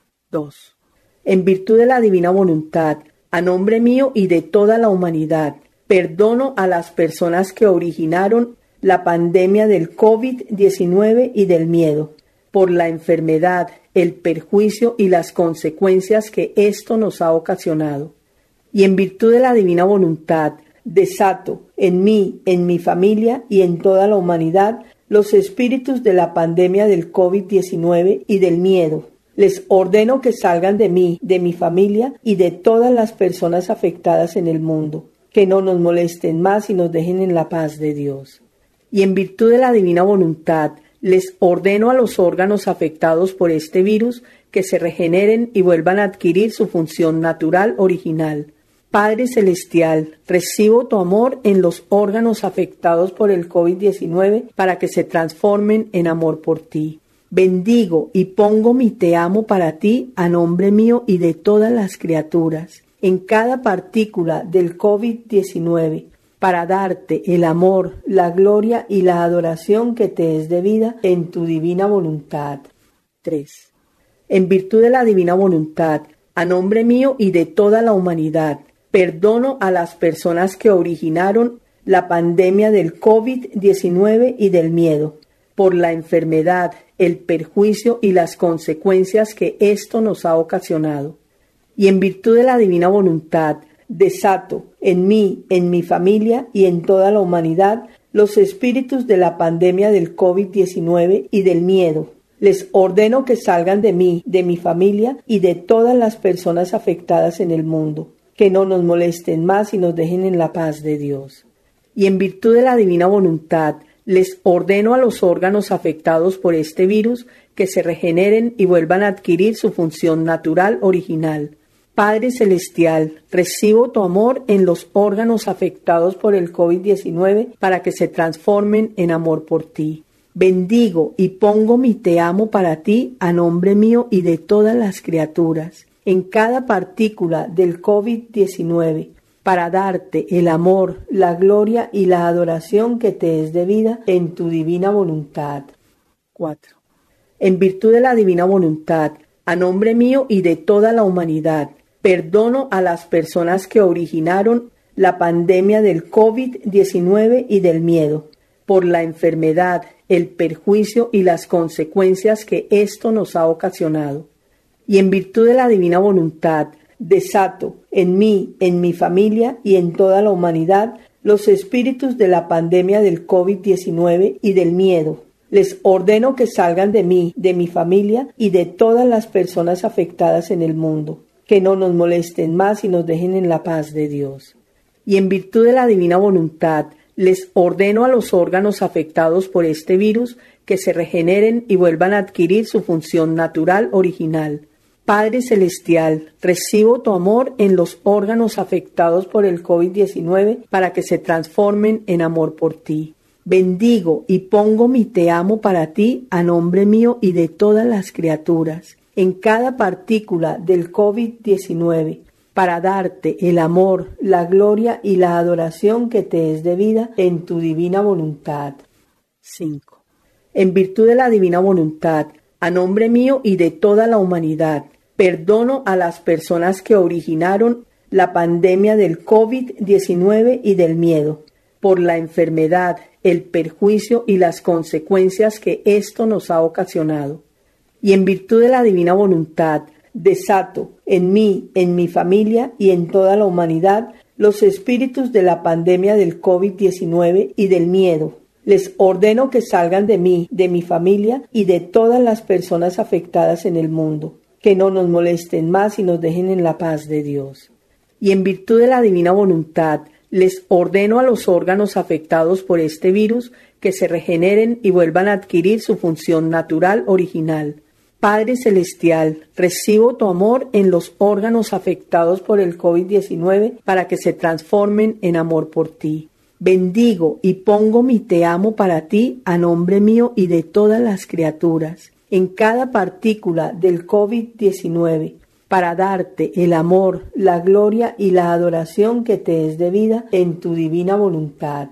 dos. En virtud de la divina voluntad, a nombre mío y de toda la humanidad, perdono a las personas que originaron la pandemia del COVID diecinueve y del miedo, por la enfermedad, el perjuicio y las consecuencias que esto nos ha ocasionado. Y en virtud de la divina voluntad, desato en mí, en mi familia y en toda la humanidad los espíritus de la pandemia del COVID diecinueve y del miedo. Les ordeno que salgan de mí, de mi familia y de todas las personas afectadas en el mundo, que no nos molesten más y nos dejen en la paz de Dios. Y en virtud de la divina voluntad, les ordeno a los órganos afectados por este virus que se regeneren y vuelvan a adquirir su función natural original. Padre Celestial, recibo tu amor en los órganos afectados por el COVID diecinueve para que se transformen en amor por ti. Bendigo y pongo mi te amo para ti a nombre mío y de todas las criaturas, en cada partícula del COVID diecinueve, para darte el amor, la gloria y la adoración que te es debida en tu divina voluntad. tres. En virtud de la divina voluntad, a nombre mío y de toda la humanidad, perdono a las personas que originaron la pandemia del COVID diecinueve y del miedo, por la enfermedad, el perjuicio y las consecuencias que esto nos ha ocasionado. Y en virtud de la divina voluntad, desato en mí, en mi familia y en toda la humanidad los espíritus de la pandemia del COVID diecinueve y del miedo. Les ordeno que salgan de mí, de mi familia y de todas las personas afectadas en el mundo, que no nos molesten más y nos dejen en la paz de Dios. Y en virtud de la divina voluntad, les ordeno a los órganos afectados por este virus que se regeneren y vuelvan a adquirir su función natural original. Padre Celestial, recibo tu amor en los órganos afectados por el COVID diecinueve para que se transformen en amor por ti. Bendigo y pongo mi te amo para ti a nombre mío y de todas las criaturas, en cada partícula del COVID diecinueve, para darte el amor, la gloria y la adoración que te es debida en tu divina voluntad. cuatro. En virtud de la divina voluntad, a nombre mío y de toda la humanidad, perdono a las personas que originaron la pandemia del COVID diecinueve y del miedo, por la enfermedad, el perjuicio y las consecuencias que esto nos ha ocasionado. Y en virtud de la divina voluntad, desato en mí, en mi familia y en toda la humanidad los espíritus de la pandemia del COVID diecinueve y del miedo. Les ordeno que salgan de mí, de mi familia y de todas las personas afectadas en el mundo, que no nos molesten más y nos dejen en la paz de Dios. Y en virtud de la divina voluntad, les ordeno a los órganos afectados por este virus que se regeneren y vuelvan a adquirir su función natural original. Padre Celestial, recibo tu amor en los órganos afectados por el COVID diecinueve para que se transformen en amor por ti. Bendigo y pongo mi te amo para ti a nombre mío y de todas las criaturas, en cada partícula del COVID diecinueve, para darte el amor, la gloria y la adoración que te es debida en tu divina voluntad. cinco. En virtud de la divina voluntad, a nombre mío y de toda la humanidad, perdono a las personas que originaron la pandemia del COVID diecinueve y del miedo, por la enfermedad, el perjuicio y las consecuencias que esto nos ha ocasionado. Y en virtud de la divina voluntad, desato en mí, en mi familia y en toda la humanidad los espíritus de la pandemia del COVID diecinueve y del miedo. Les ordeno que salgan de mí, de mi familia y de todas las personas afectadas en el mundo, que no nos molesten más y nos dejen en la paz de Dios. Y en virtud de la divina voluntad, les ordeno a los órganos afectados por este virus que se regeneren y vuelvan a adquirir su función natural original. Padre Celestial, recibo tu amor en los órganos afectados por el COVID diecinueve para que se transformen en amor por ti. Bendigo y pongo mi te amo para ti a nombre mío y de todas las criaturas, en cada partícula del COVID diecinueve, para darte el amor, la gloria y la adoración que te es debida en tu divina voluntad.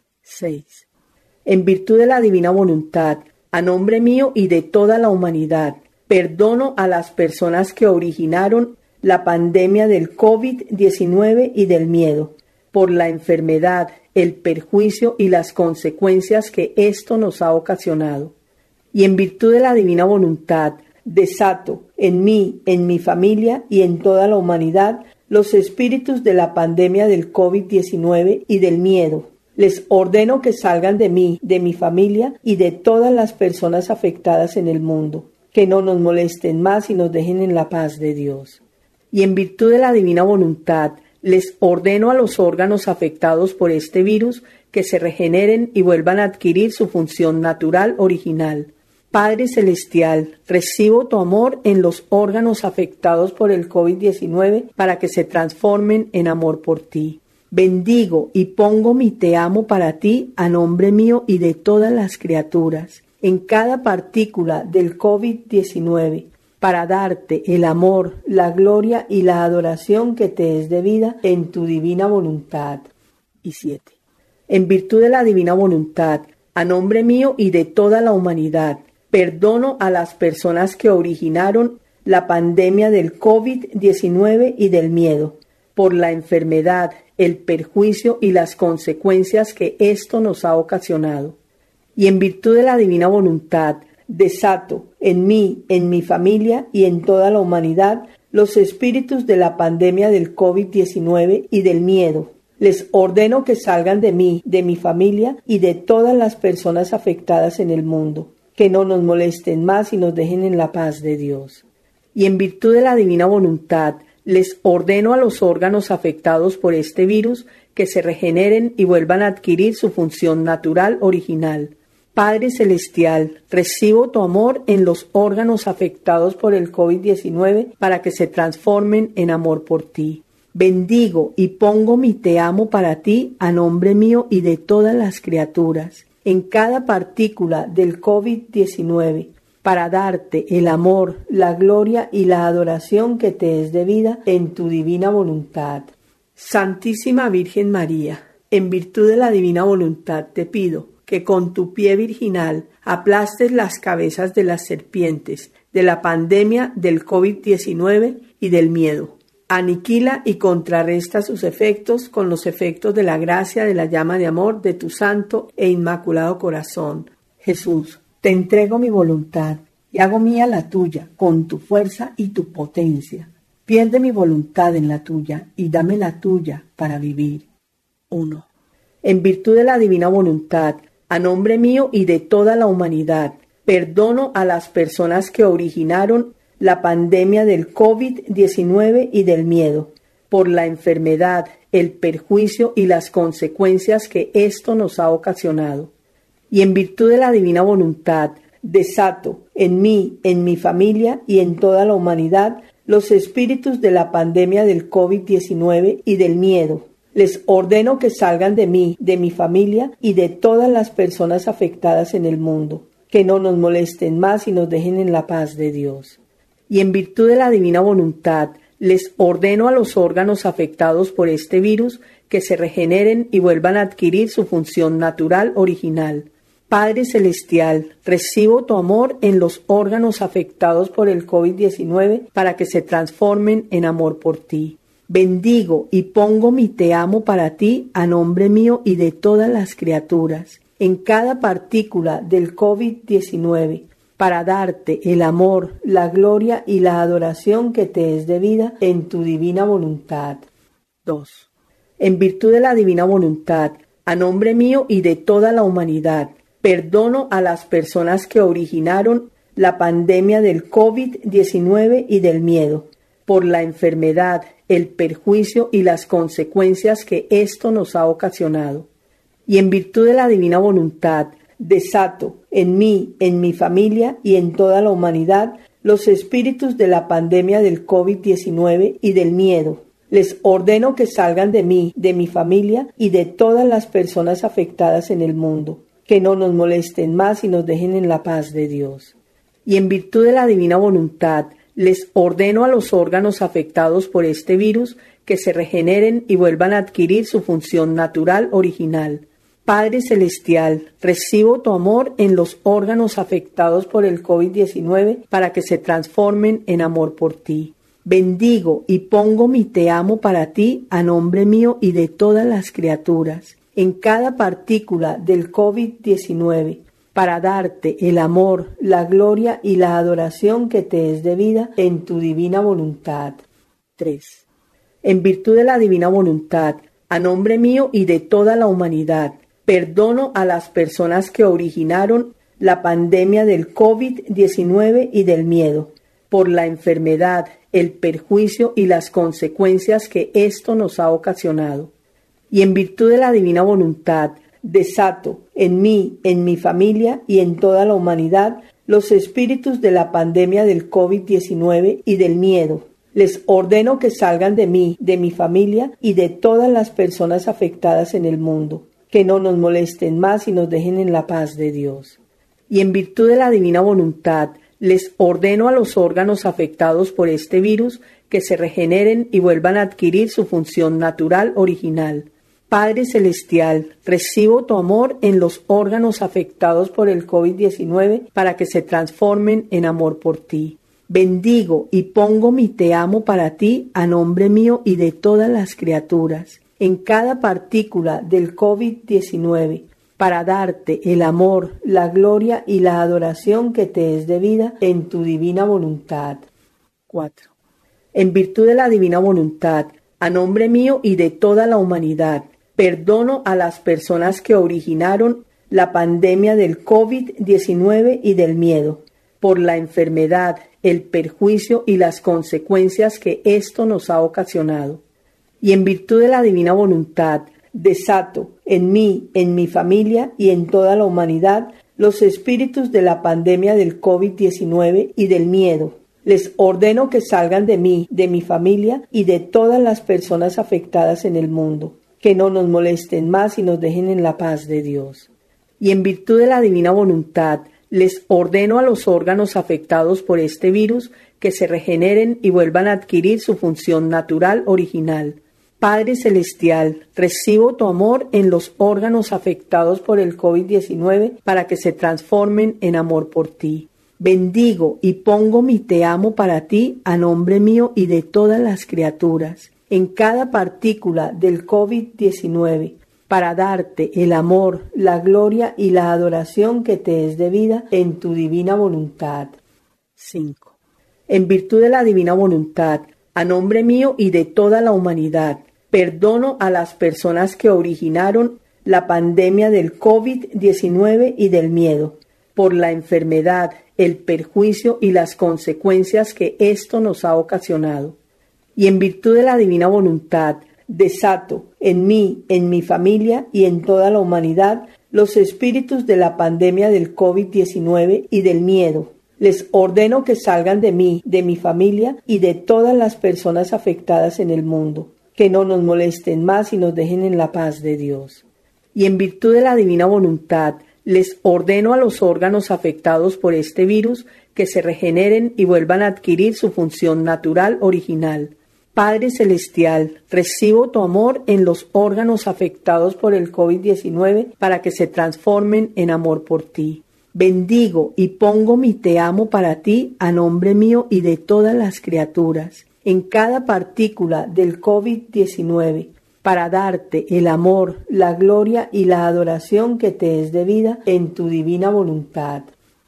seis. En virtud de la divina voluntad, a nombre mío y de toda la humanidad, perdono a las personas que originaron la pandemia del COVID diecinueve y del miedo, por la enfermedad, el perjuicio y las consecuencias que esto nos ha ocasionado. Y en virtud de la divina voluntad, desato en mí, en mi familia y en toda la humanidad los espíritus de la pandemia del COVID diecinueve y del miedo. Les ordeno que salgan de mí, de mi familia y de todas las personas afectadas en el mundo, que no nos molesten más y nos dejen en la paz de Dios. Y en virtud de la divina voluntad, les ordeno a los órganos afectados por este virus que se regeneren y vuelvan a adquirir su función natural original. Padre Celestial, recibo tu amor en los órganos afectados por el COVID diecinueve para que se transformen en amor por ti. Bendigo y pongo mi te amo para ti a nombre mío y de todas las criaturas, en cada partícula del COVID diecinueve, para darte el amor, la gloria y la adoración que te es debida en tu divina voluntad. Y siete. En virtud de la divina voluntad, a nombre mío y de toda la humanidad, perdono a las personas que originaron la pandemia del COVID diecinueve y del miedo, por la enfermedad, el perjuicio y las consecuencias que esto nos ha ocasionado. Y en virtud de la divina voluntad, desato en mí, en mi familia y en toda la humanidad los espíritus de la pandemia del COVID diecinueve y del miedo. Les ordeno que salgan de mí, de mi familia y de todas las personas afectadas en el mundo, que no nos molesten más y nos dejen en la paz de Dios. Y en virtud de la divina voluntad, les ordeno a los órganos afectados por este virus que se regeneren y vuelvan a adquirir su función natural original. Padre Celestial, recibo tu amor en los órganos afectados por el COVID diecinueve para que se transformen en amor por ti. Bendigo y pongo mi te amo para ti a nombre mío y de todas las criaturas, en cada partícula del COVID diecinueve, para darte el amor, la gloria y la adoración que te es debida en tu divina voluntad. Santísima Virgen María, en virtud de la divina voluntad te pido que con tu pie virginal aplastes las cabezas de las serpientes, de la pandemia del COVID diecinueve y del miedo. Aniquila y contrarresta sus efectos con los efectos de la gracia de la llama de amor de tu santo e inmaculado corazón. Jesús, te entrego mi voluntad y hago mía la tuya con tu fuerza y tu potencia. Pierde mi voluntad en la tuya y dame la tuya para vivir. uno. En virtud de la divina voluntad, a nombre mío y de toda la humanidad, perdono a las personas que originaron la pandemia del COVID diecinueve y del miedo, por la enfermedad, el perjuicio y las consecuencias que esto nos ha ocasionado. Y en virtud de la divina voluntad, desato en mí, en mi familia y en toda la humanidad los espíritus de la pandemia del COVID diecinueve y del miedo. Les ordeno que salgan de mí, de mi familia y de todas las personas afectadas en el mundo, que no nos molesten más y nos dejen en la paz de Dios. Y en virtud de la divina voluntad, les ordeno a los órganos afectados por este virus que se regeneren y vuelvan a adquirir su función natural original. Padre Celestial, recibo tu amor en los órganos afectados por el COVID diecinueve para que se transformen en amor por ti. Bendigo y pongo mi te amo para ti a nombre mío y de todas las criaturas, en cada partícula del COVID diecinueve, para darte el amor, la gloria y la adoración que te es debida en tu divina voluntad. dos. En virtud de la divina voluntad, a nombre mío y de toda la humanidad, perdono a las personas que originaron la pandemia del COVID diecinueve y del miedo, por la enfermedad, el perjuicio y las consecuencias que esto nos ha ocasionado. Y en virtud de la divina voluntad, desato en mí, en mi familia y en toda la humanidad los espíritus de la pandemia del COVID diecinueve y del miedo. Les ordeno que salgan de mí, de mi familia y de todas las personas afectadas en el mundo, que no nos molesten más y nos dejen en la paz de Dios. Y en virtud de la divina voluntad, les ordeno a los órganos afectados por este virus que se regeneren y vuelvan a adquirir su función natural original. Padre Celestial, recibo tu amor en los órganos afectados por el COVID diecinueve para que se transformen en amor por ti. Bendigo y pongo mi te amo para ti a nombre mío y de todas las criaturas, en cada partícula del COVID diecinueve, para darte el amor, la gloria y la adoración que te es debida en tu divina voluntad. tres. En virtud de la divina voluntad, a nombre mío y de toda la humanidad, perdono a las personas que originaron la pandemia del COVID diecinueve y del miedo, por la enfermedad, el perjuicio y las consecuencias que esto nos ha ocasionado. Y en virtud de la divina voluntad, desato en mí, en mi familia y en toda la humanidad los espíritus de la pandemia del COVID diecinueve y del miedo. Les ordeno que salgan de mí, de mi familia y de todas las personas afectadas en el mundo, que no nos molesten más y nos dejen en la paz de Dios. Y en virtud de la divina voluntad, les ordeno a los órganos afectados por este virus que se regeneren y vuelvan a adquirir su función natural original. Padre Celestial, recibo tu amor en los órganos afectados por el COVID diecinueve para que se transformen en amor por ti. Bendigo y pongo mi te amo para ti a nombre mío y de todas las criaturas, en cada partícula del COVID diecinueve, para darte el amor, la gloria y la adoración que te es debida en tu divina voluntad. cuatro. En virtud de la divina voluntad, a nombre mío y de toda la humanidad, perdono a las personas que originaron la pandemia del COVID diecinueve y del miedo, por la enfermedad, el perjuicio y las consecuencias que esto nos ha ocasionado. Y en virtud de la divina voluntad, Desato en mí, en mi familia y en toda la humanidad los espíritus de la pandemia del COVID diecinueve y del miedo. Les ordeno que salgan de mí, de mi familia y de todas las personas afectadas en el mundo. Que no nos molesten más y nos dejen en la paz de Dios. Y en virtud de la divina voluntad, les ordeno a los órganos afectados por este virus que se regeneren y vuelvan a adquirir su función natural original. Padre Celestial, recibo tu amor en los órganos afectados por el COVID diecinueve para que se transformen en amor por ti. Bendigo y pongo mi te amo para ti a nombre mío y de todas las criaturas, en cada partícula del COVID diecinueve, para darte el amor, la gloria y la adoración que te es debida en tu divina voluntad. cinco. En virtud de la divina voluntad, a nombre mío y de toda la humanidad, perdono a las personas que originaron la pandemia del COVID diecinueve y del miedo, por la enfermedad, el perjuicio y las consecuencias que esto nos ha ocasionado. Y en virtud de la divina voluntad, desato en mí, en mi familia y en toda la humanidad los espíritus de la pandemia del COVID diecinueve y del miedo. Les ordeno que salgan de mí, de mi familia y de todas las personas afectadas en el mundo. Que no nos molesten más y nos dejen en la paz de Dios. Y en virtud de la divina voluntad, les ordeno a los órganos afectados por este virus que se regeneren y vuelvan a adquirir su función natural original. Padre Celestial, recibo tu amor en los órganos afectados por el COVID diecinueve para que se transformen en amor por ti. Bendigo y pongo mi te amo para ti a nombre mío y de todas las criaturas, en cada partícula del COVID diecinueve, para darte el amor, la gloria y la adoración que te es debida en tu divina voluntad.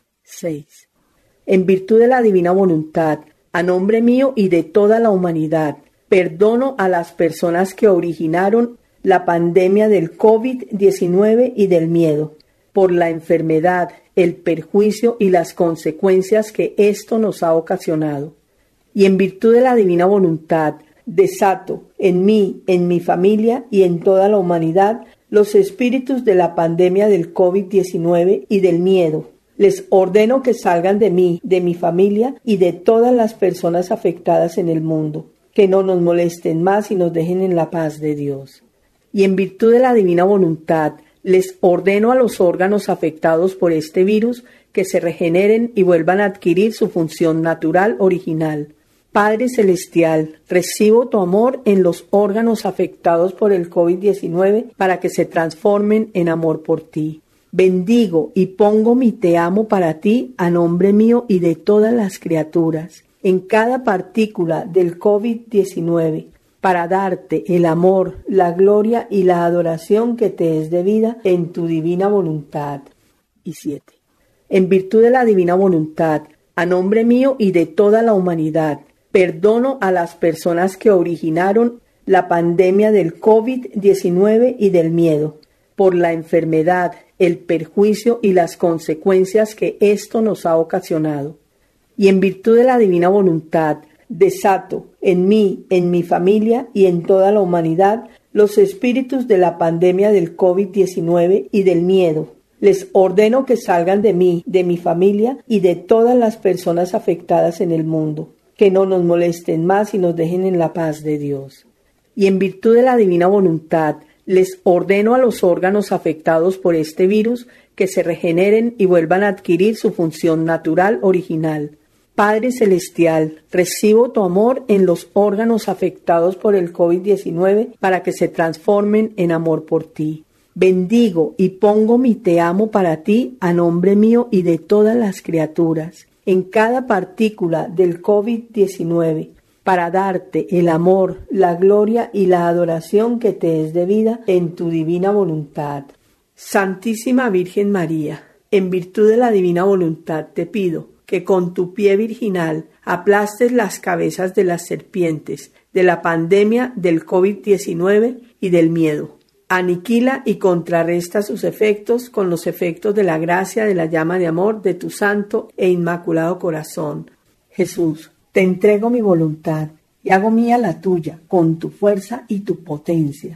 seis. En virtud de la divina voluntad, a nombre mío y de toda la humanidad, perdono a las personas que originaron la pandemia del COVID diecinueve y del miedo, por la enfermedad, el perjuicio y las consecuencias que esto nos ha ocasionado. Y en virtud de la divina voluntad, desato en mí, en mi familia y en toda la humanidad los espíritus de la pandemia del COVID diecinueve y del miedo. Les ordeno que salgan de mí, de mi familia y de todas las personas afectadas en el mundo. Que no nos molesten más y nos dejen en la paz de Dios. Y en virtud de la divina voluntad, les ordeno a los órganos afectados por este virus que se regeneren y vuelvan a adquirir su función natural original. Padre Celestial, recibo tu amor en los órganos afectados por el COVID diecinueve para que se transformen en amor por ti. Bendigo y pongo mi te amo para ti a nombre mío y de todas las criaturas, en cada partícula del COVID diecinueve, para darte el amor, la gloria y la adoración que te es debida en tu divina voluntad. Y siete. En virtud de la divina voluntad, a nombre mío y de toda la humanidad, perdono a las personas que originaron la pandemia del COVID diecinueve y del miedo, por la enfermedad, el perjuicio y las consecuencias que esto nos ha ocasionado. Y en virtud de la divina voluntad, desato en mí, en mi familia y en toda la humanidad los espíritus de la pandemia del COVID diecinueve y del miedo. Les ordeno que salgan de mí, de mi familia y de todas las personas afectadas en el mundo. Que no nos molesten más y nos dejen en la paz de Dios. Y en virtud de la divina voluntad, les ordeno a los órganos afectados por este virus que se regeneren y vuelvan a adquirir su función natural original. Padre Celestial, recibo tu amor en los órganos afectados por el COVID diecinueve para que se transformen en amor por ti. Bendigo y pongo mi te amo para ti a nombre mío y de todas las criaturas, en cada partícula del COVID diecinueve, para darte el amor, la gloria y la adoración que te es debida en tu divina voluntad. Santísima Virgen María, en virtud de la divina voluntad te pido que con tu pie virginal aplastes las cabezas de las serpientes de la pandemia del COVID diecinueve y del miedo. Aniquila y contrarresta sus efectos con los efectos de la gracia de la llama de amor de tu santo e inmaculado corazón. Jesús, te entrego mi voluntad y hago mía la tuya con tu fuerza y tu potencia.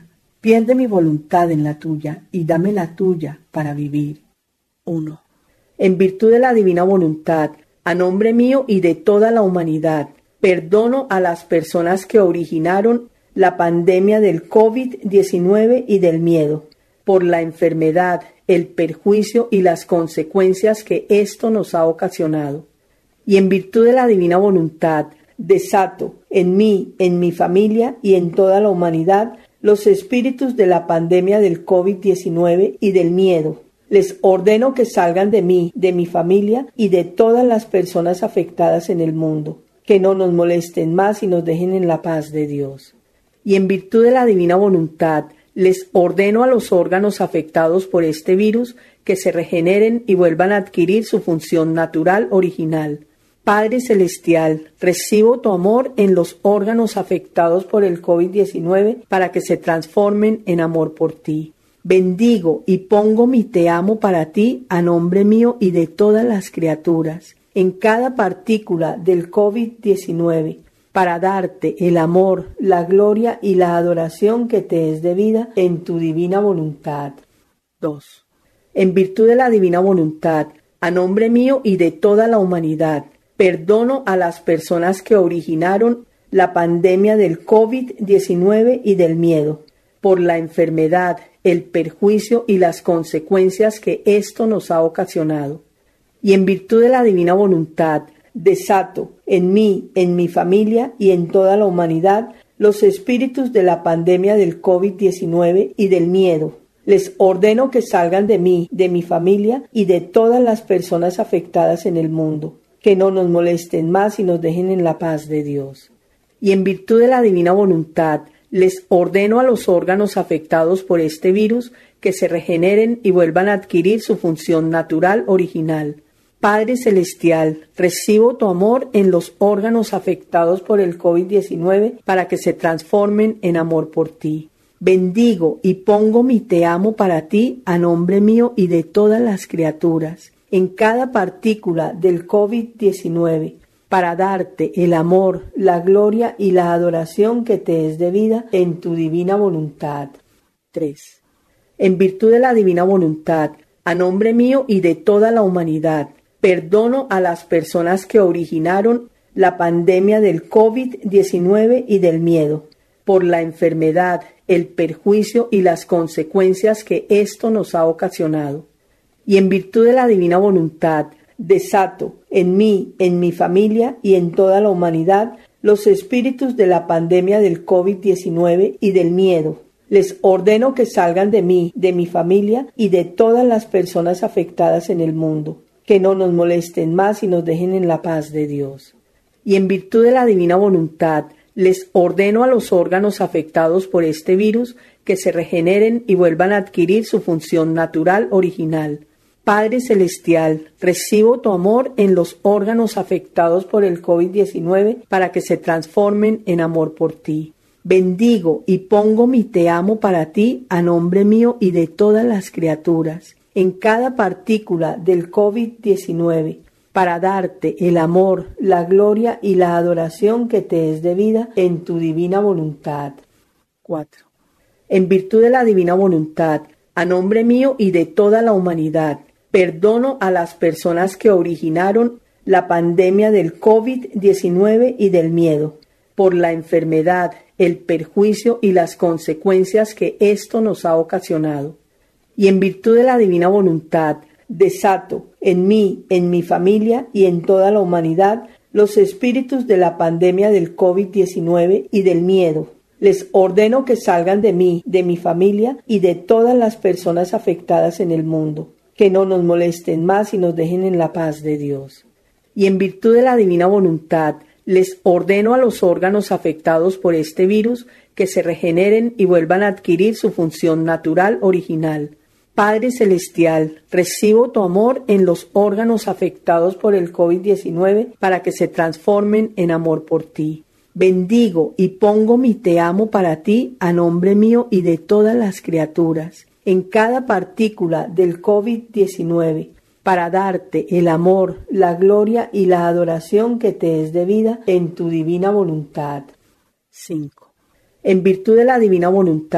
Pierde mi voluntad en la tuya y dame la tuya para vivir. uno. En virtud de la divina voluntad, a nombre mío y de toda la humanidad, perdono a las personas que originaron la pandemia del COVID diecinueve y del miedo, por la enfermedad, el perjuicio y las consecuencias que esto nos ha ocasionado. Y en virtud de la divina voluntad, desato en mí, en mi familia y en toda la humanidad los espíritus de la pandemia del COVID diecinueve y del miedo. Les ordeno que salgan de mí, de mi familia y de todas las personas afectadas en el mundo, que no nos molesten más y nos dejen en la paz de Dios. Y en virtud de la divina voluntad, les ordeno a los órganos afectados por este virus que se regeneren y vuelvan a adquirir su función natural original. Padre Celestial, recibo tu amor en los órganos afectados por el COVID diecinueve para que se transformen en amor por ti. Bendigo y pongo mi te amo para ti a nombre mío y de todas las criaturas, en cada partícula del COVID diecinueve, para darte el amor, la gloria y la adoración que te es debida en tu divina voluntad. dos. En virtud de la divina voluntad, a nombre mío y de toda la humanidad, perdono a las personas que originaron la pandemia del COVID diecinueve y del miedo, por la enfermedad, el perjuicio y las consecuencias que esto nos ha ocasionado. Y en virtud de la divina voluntad, desato en mí, en mi familia y en toda la humanidad los espíritus de la pandemia del COVID diecinueve y del miedo. Les ordeno que salgan de mí, de mi familia y de todas las personas afectadas en el mundo, que no nos molesten más y nos dejen en la paz de Dios. Y en virtud de la divina voluntad, les ordeno a los órganos afectados por este virus que se regeneren y vuelvan a adquirir su función natural original. Padre Celestial, recibo tu amor en los órganos afectados por el COVID diecinueve para que se transformen en amor por ti. Bendigo y pongo mi te amo para ti a nombre mío y de todas las criaturas, en cada partícula del COVID diecinueve, para darte el amor, la gloria y la adoración que te es debida en tu divina voluntad. tres. En virtud de la divina voluntad, a nombre mío y de toda la humanidad, perdono a las personas que originaron la pandemia del COVID diecinueve y del miedo, por la enfermedad, el perjuicio y las consecuencias que esto nos ha ocasionado. Y en virtud de la divina voluntad, desato en mí, en mi familia y en toda la humanidad los espíritus de la pandemia del COVID diecinueve y del miedo. Les ordeno que salgan de mí, de mi familia y de todas las personas afectadas en el mundo, que no nos molesten más y nos dejen en la paz de Dios. Y en virtud de la divina voluntad, les ordeno a los órganos afectados por este virus que se regeneren y vuelvan a adquirir su función natural original. Padre Celestial, recibo tu amor en los órganos afectados por el COVID diecinueve para que se transformen en amor por ti. Bendigo y pongo mi te amo para ti a nombre mío y de todas las criaturas, en cada partícula del COVID diecinueve, para darte el amor, la gloria y la adoración que te es debida en tu divina voluntad. cuatro. En virtud de la divina voluntad, a nombre mío y de toda la humanidad, perdono a las personas que originaron la pandemia del COVID diecinueve y del miedo, por la enfermedad, el perjuicio y las consecuencias que esto nos ha ocasionado. Y en virtud de la divina voluntad, desato en mí, en mi familia y en toda la humanidad los espíritus de la pandemia del COVID diecinueve y del miedo. Les ordeno que salgan de mí, de mi familia y de todas las personas afectadas en el mundo, que no nos molesten más y nos dejen en la paz de Dios. Y en virtud de la divina voluntad, les ordeno a los órganos afectados por este virus que se regeneren y vuelvan a adquirir su función natural original. Padre Celestial, recibo tu amor en los órganos afectados por el COVID diecinueve para que se transformen en amor por ti. Bendigo y pongo mi te amo para ti a nombre mío y de todas las criaturas, en cada partícula del COVID diecinueve, para darte el amor, la gloria y la adoración que te es debida en tu divina voluntad. cinco. En virtud de la divina voluntad,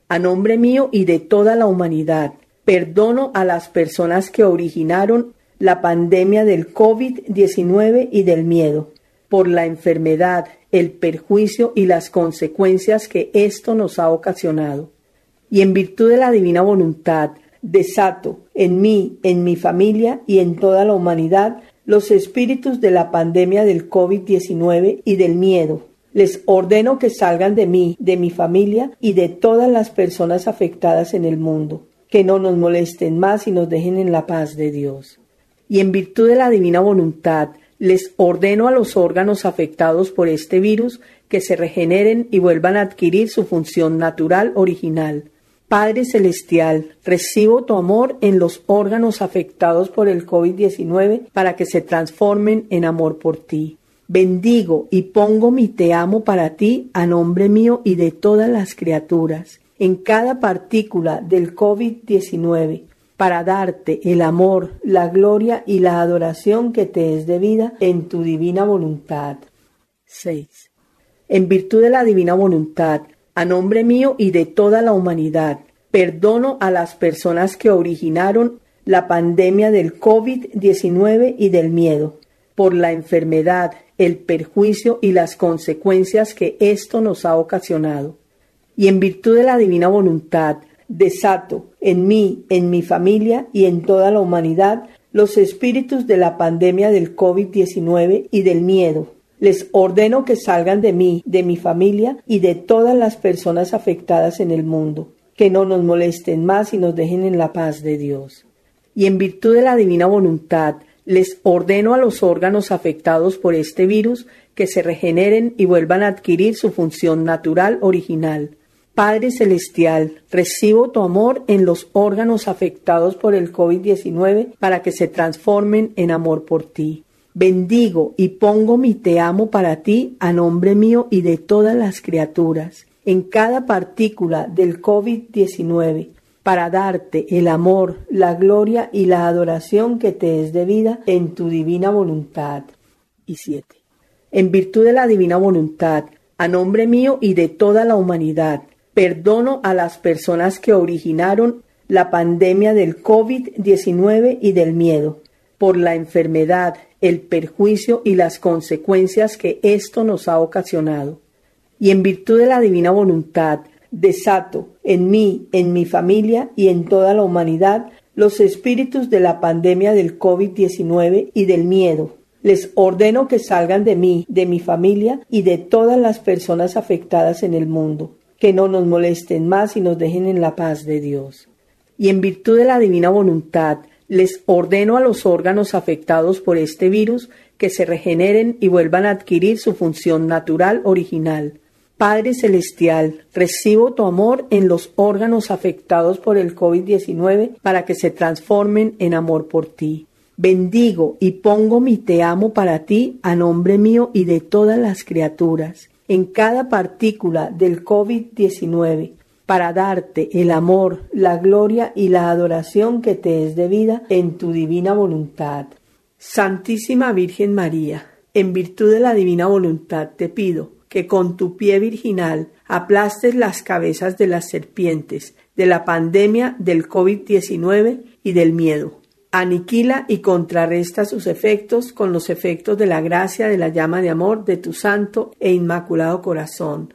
a nombre mío y de toda la humanidad. Perdono a las personas que originaron la pandemia del COVID diecinueve y del miedo, por la enfermedad, el perjuicio y las consecuencias que esto nos ha ocasionado. Y en virtud de la divina voluntad, desato en mí, en mi familia y en toda la humanidad los espíritus de la pandemia del COVID diecinueve y del miedo. Les ordeno que salgan de mí, de mi familia y de todas las personas afectadas en el mundo, que no nos molesten más y nos dejen en la paz de Dios. Y en virtud de la divina voluntad, les ordeno a los órganos afectados por este virus que se regeneren y vuelvan a adquirir su función natural original. Padre Celestial, recibo tu amor en los órganos afectados por el COVID diecinueve para que se transformen en amor por ti. Bendigo y pongo mi te amo para ti a nombre mío y de todas las criaturas, en cada partícula del COVID diecinueve, para darte el amor, la gloria y la adoración que te es debida en tu divina voluntad. seis. En virtud de la divina voluntad, a nombre mío y de toda la humanidad, perdono a las personas que originaron la pandemia del COVID diecinueve y del miedo, por la enfermedad, el perjuicio y las consecuencias que esto nos ha ocasionado. Y en virtud de la divina voluntad, desato en mí, en mi familia y en toda la humanidad los espíritus de la pandemia del COVID diecinueve y del miedo. Les ordeno que salgan de mí, de mi familia y de todas las personas afectadas en el mundo, que no nos molesten más y nos dejen en la paz de Dios. Y en virtud de la divina voluntad, les ordeno a los órganos afectados por este virus que se regeneren y vuelvan a adquirir su función natural original. Padre Celestial, recibo tu amor en los órganos afectados por el COVID diecinueve para que se transformen en amor por ti. Bendigo y pongo mi te amo para ti a nombre mío y de todas las criaturas, en cada partícula del COVID diecinueve, para darte el amor, la gloria y la adoración que te es debida en tu divina voluntad. Y siete. En virtud de la divina voluntad, a nombre mío y de toda la humanidad, perdono a las personas que originaron la pandemia del COVID diecinueve y del miedo, por la enfermedad, el perjuicio y las consecuencias que esto nos ha ocasionado. Y en virtud de la divina voluntad, desato en mí, en mi familia y en toda la humanidad los espíritus de la pandemia del COVID diecinueve y del miedo. Les ordeno que salgan de mí, de mi familia y de todas las personas afectadas en el mundo, que no nos molesten más y nos dejen en la paz de Dios. Y en virtud de la divina voluntad, les ordeno a los órganos afectados por este virus que se regeneren y vuelvan a adquirir su función natural original. Padre Celestial, recibo tu amor en los órganos afectados por el COVID diecinueve para que se transformen en amor por ti. Bendigo y pongo mi te amo para ti a nombre mío y de todas las criaturas, en cada partícula del COVID diecinueve, para darte el amor, la gloria y la adoración que te es debida en tu divina voluntad. Santísima Virgen María, en virtud de la divina voluntad te pido que con tu pie virginal aplastes las cabezas de las serpientes de la pandemia del COVID diecinueve y del miedo. Aniquila y contrarresta sus efectos con los efectos de la gracia de la llama de amor de tu santo e inmaculado corazón.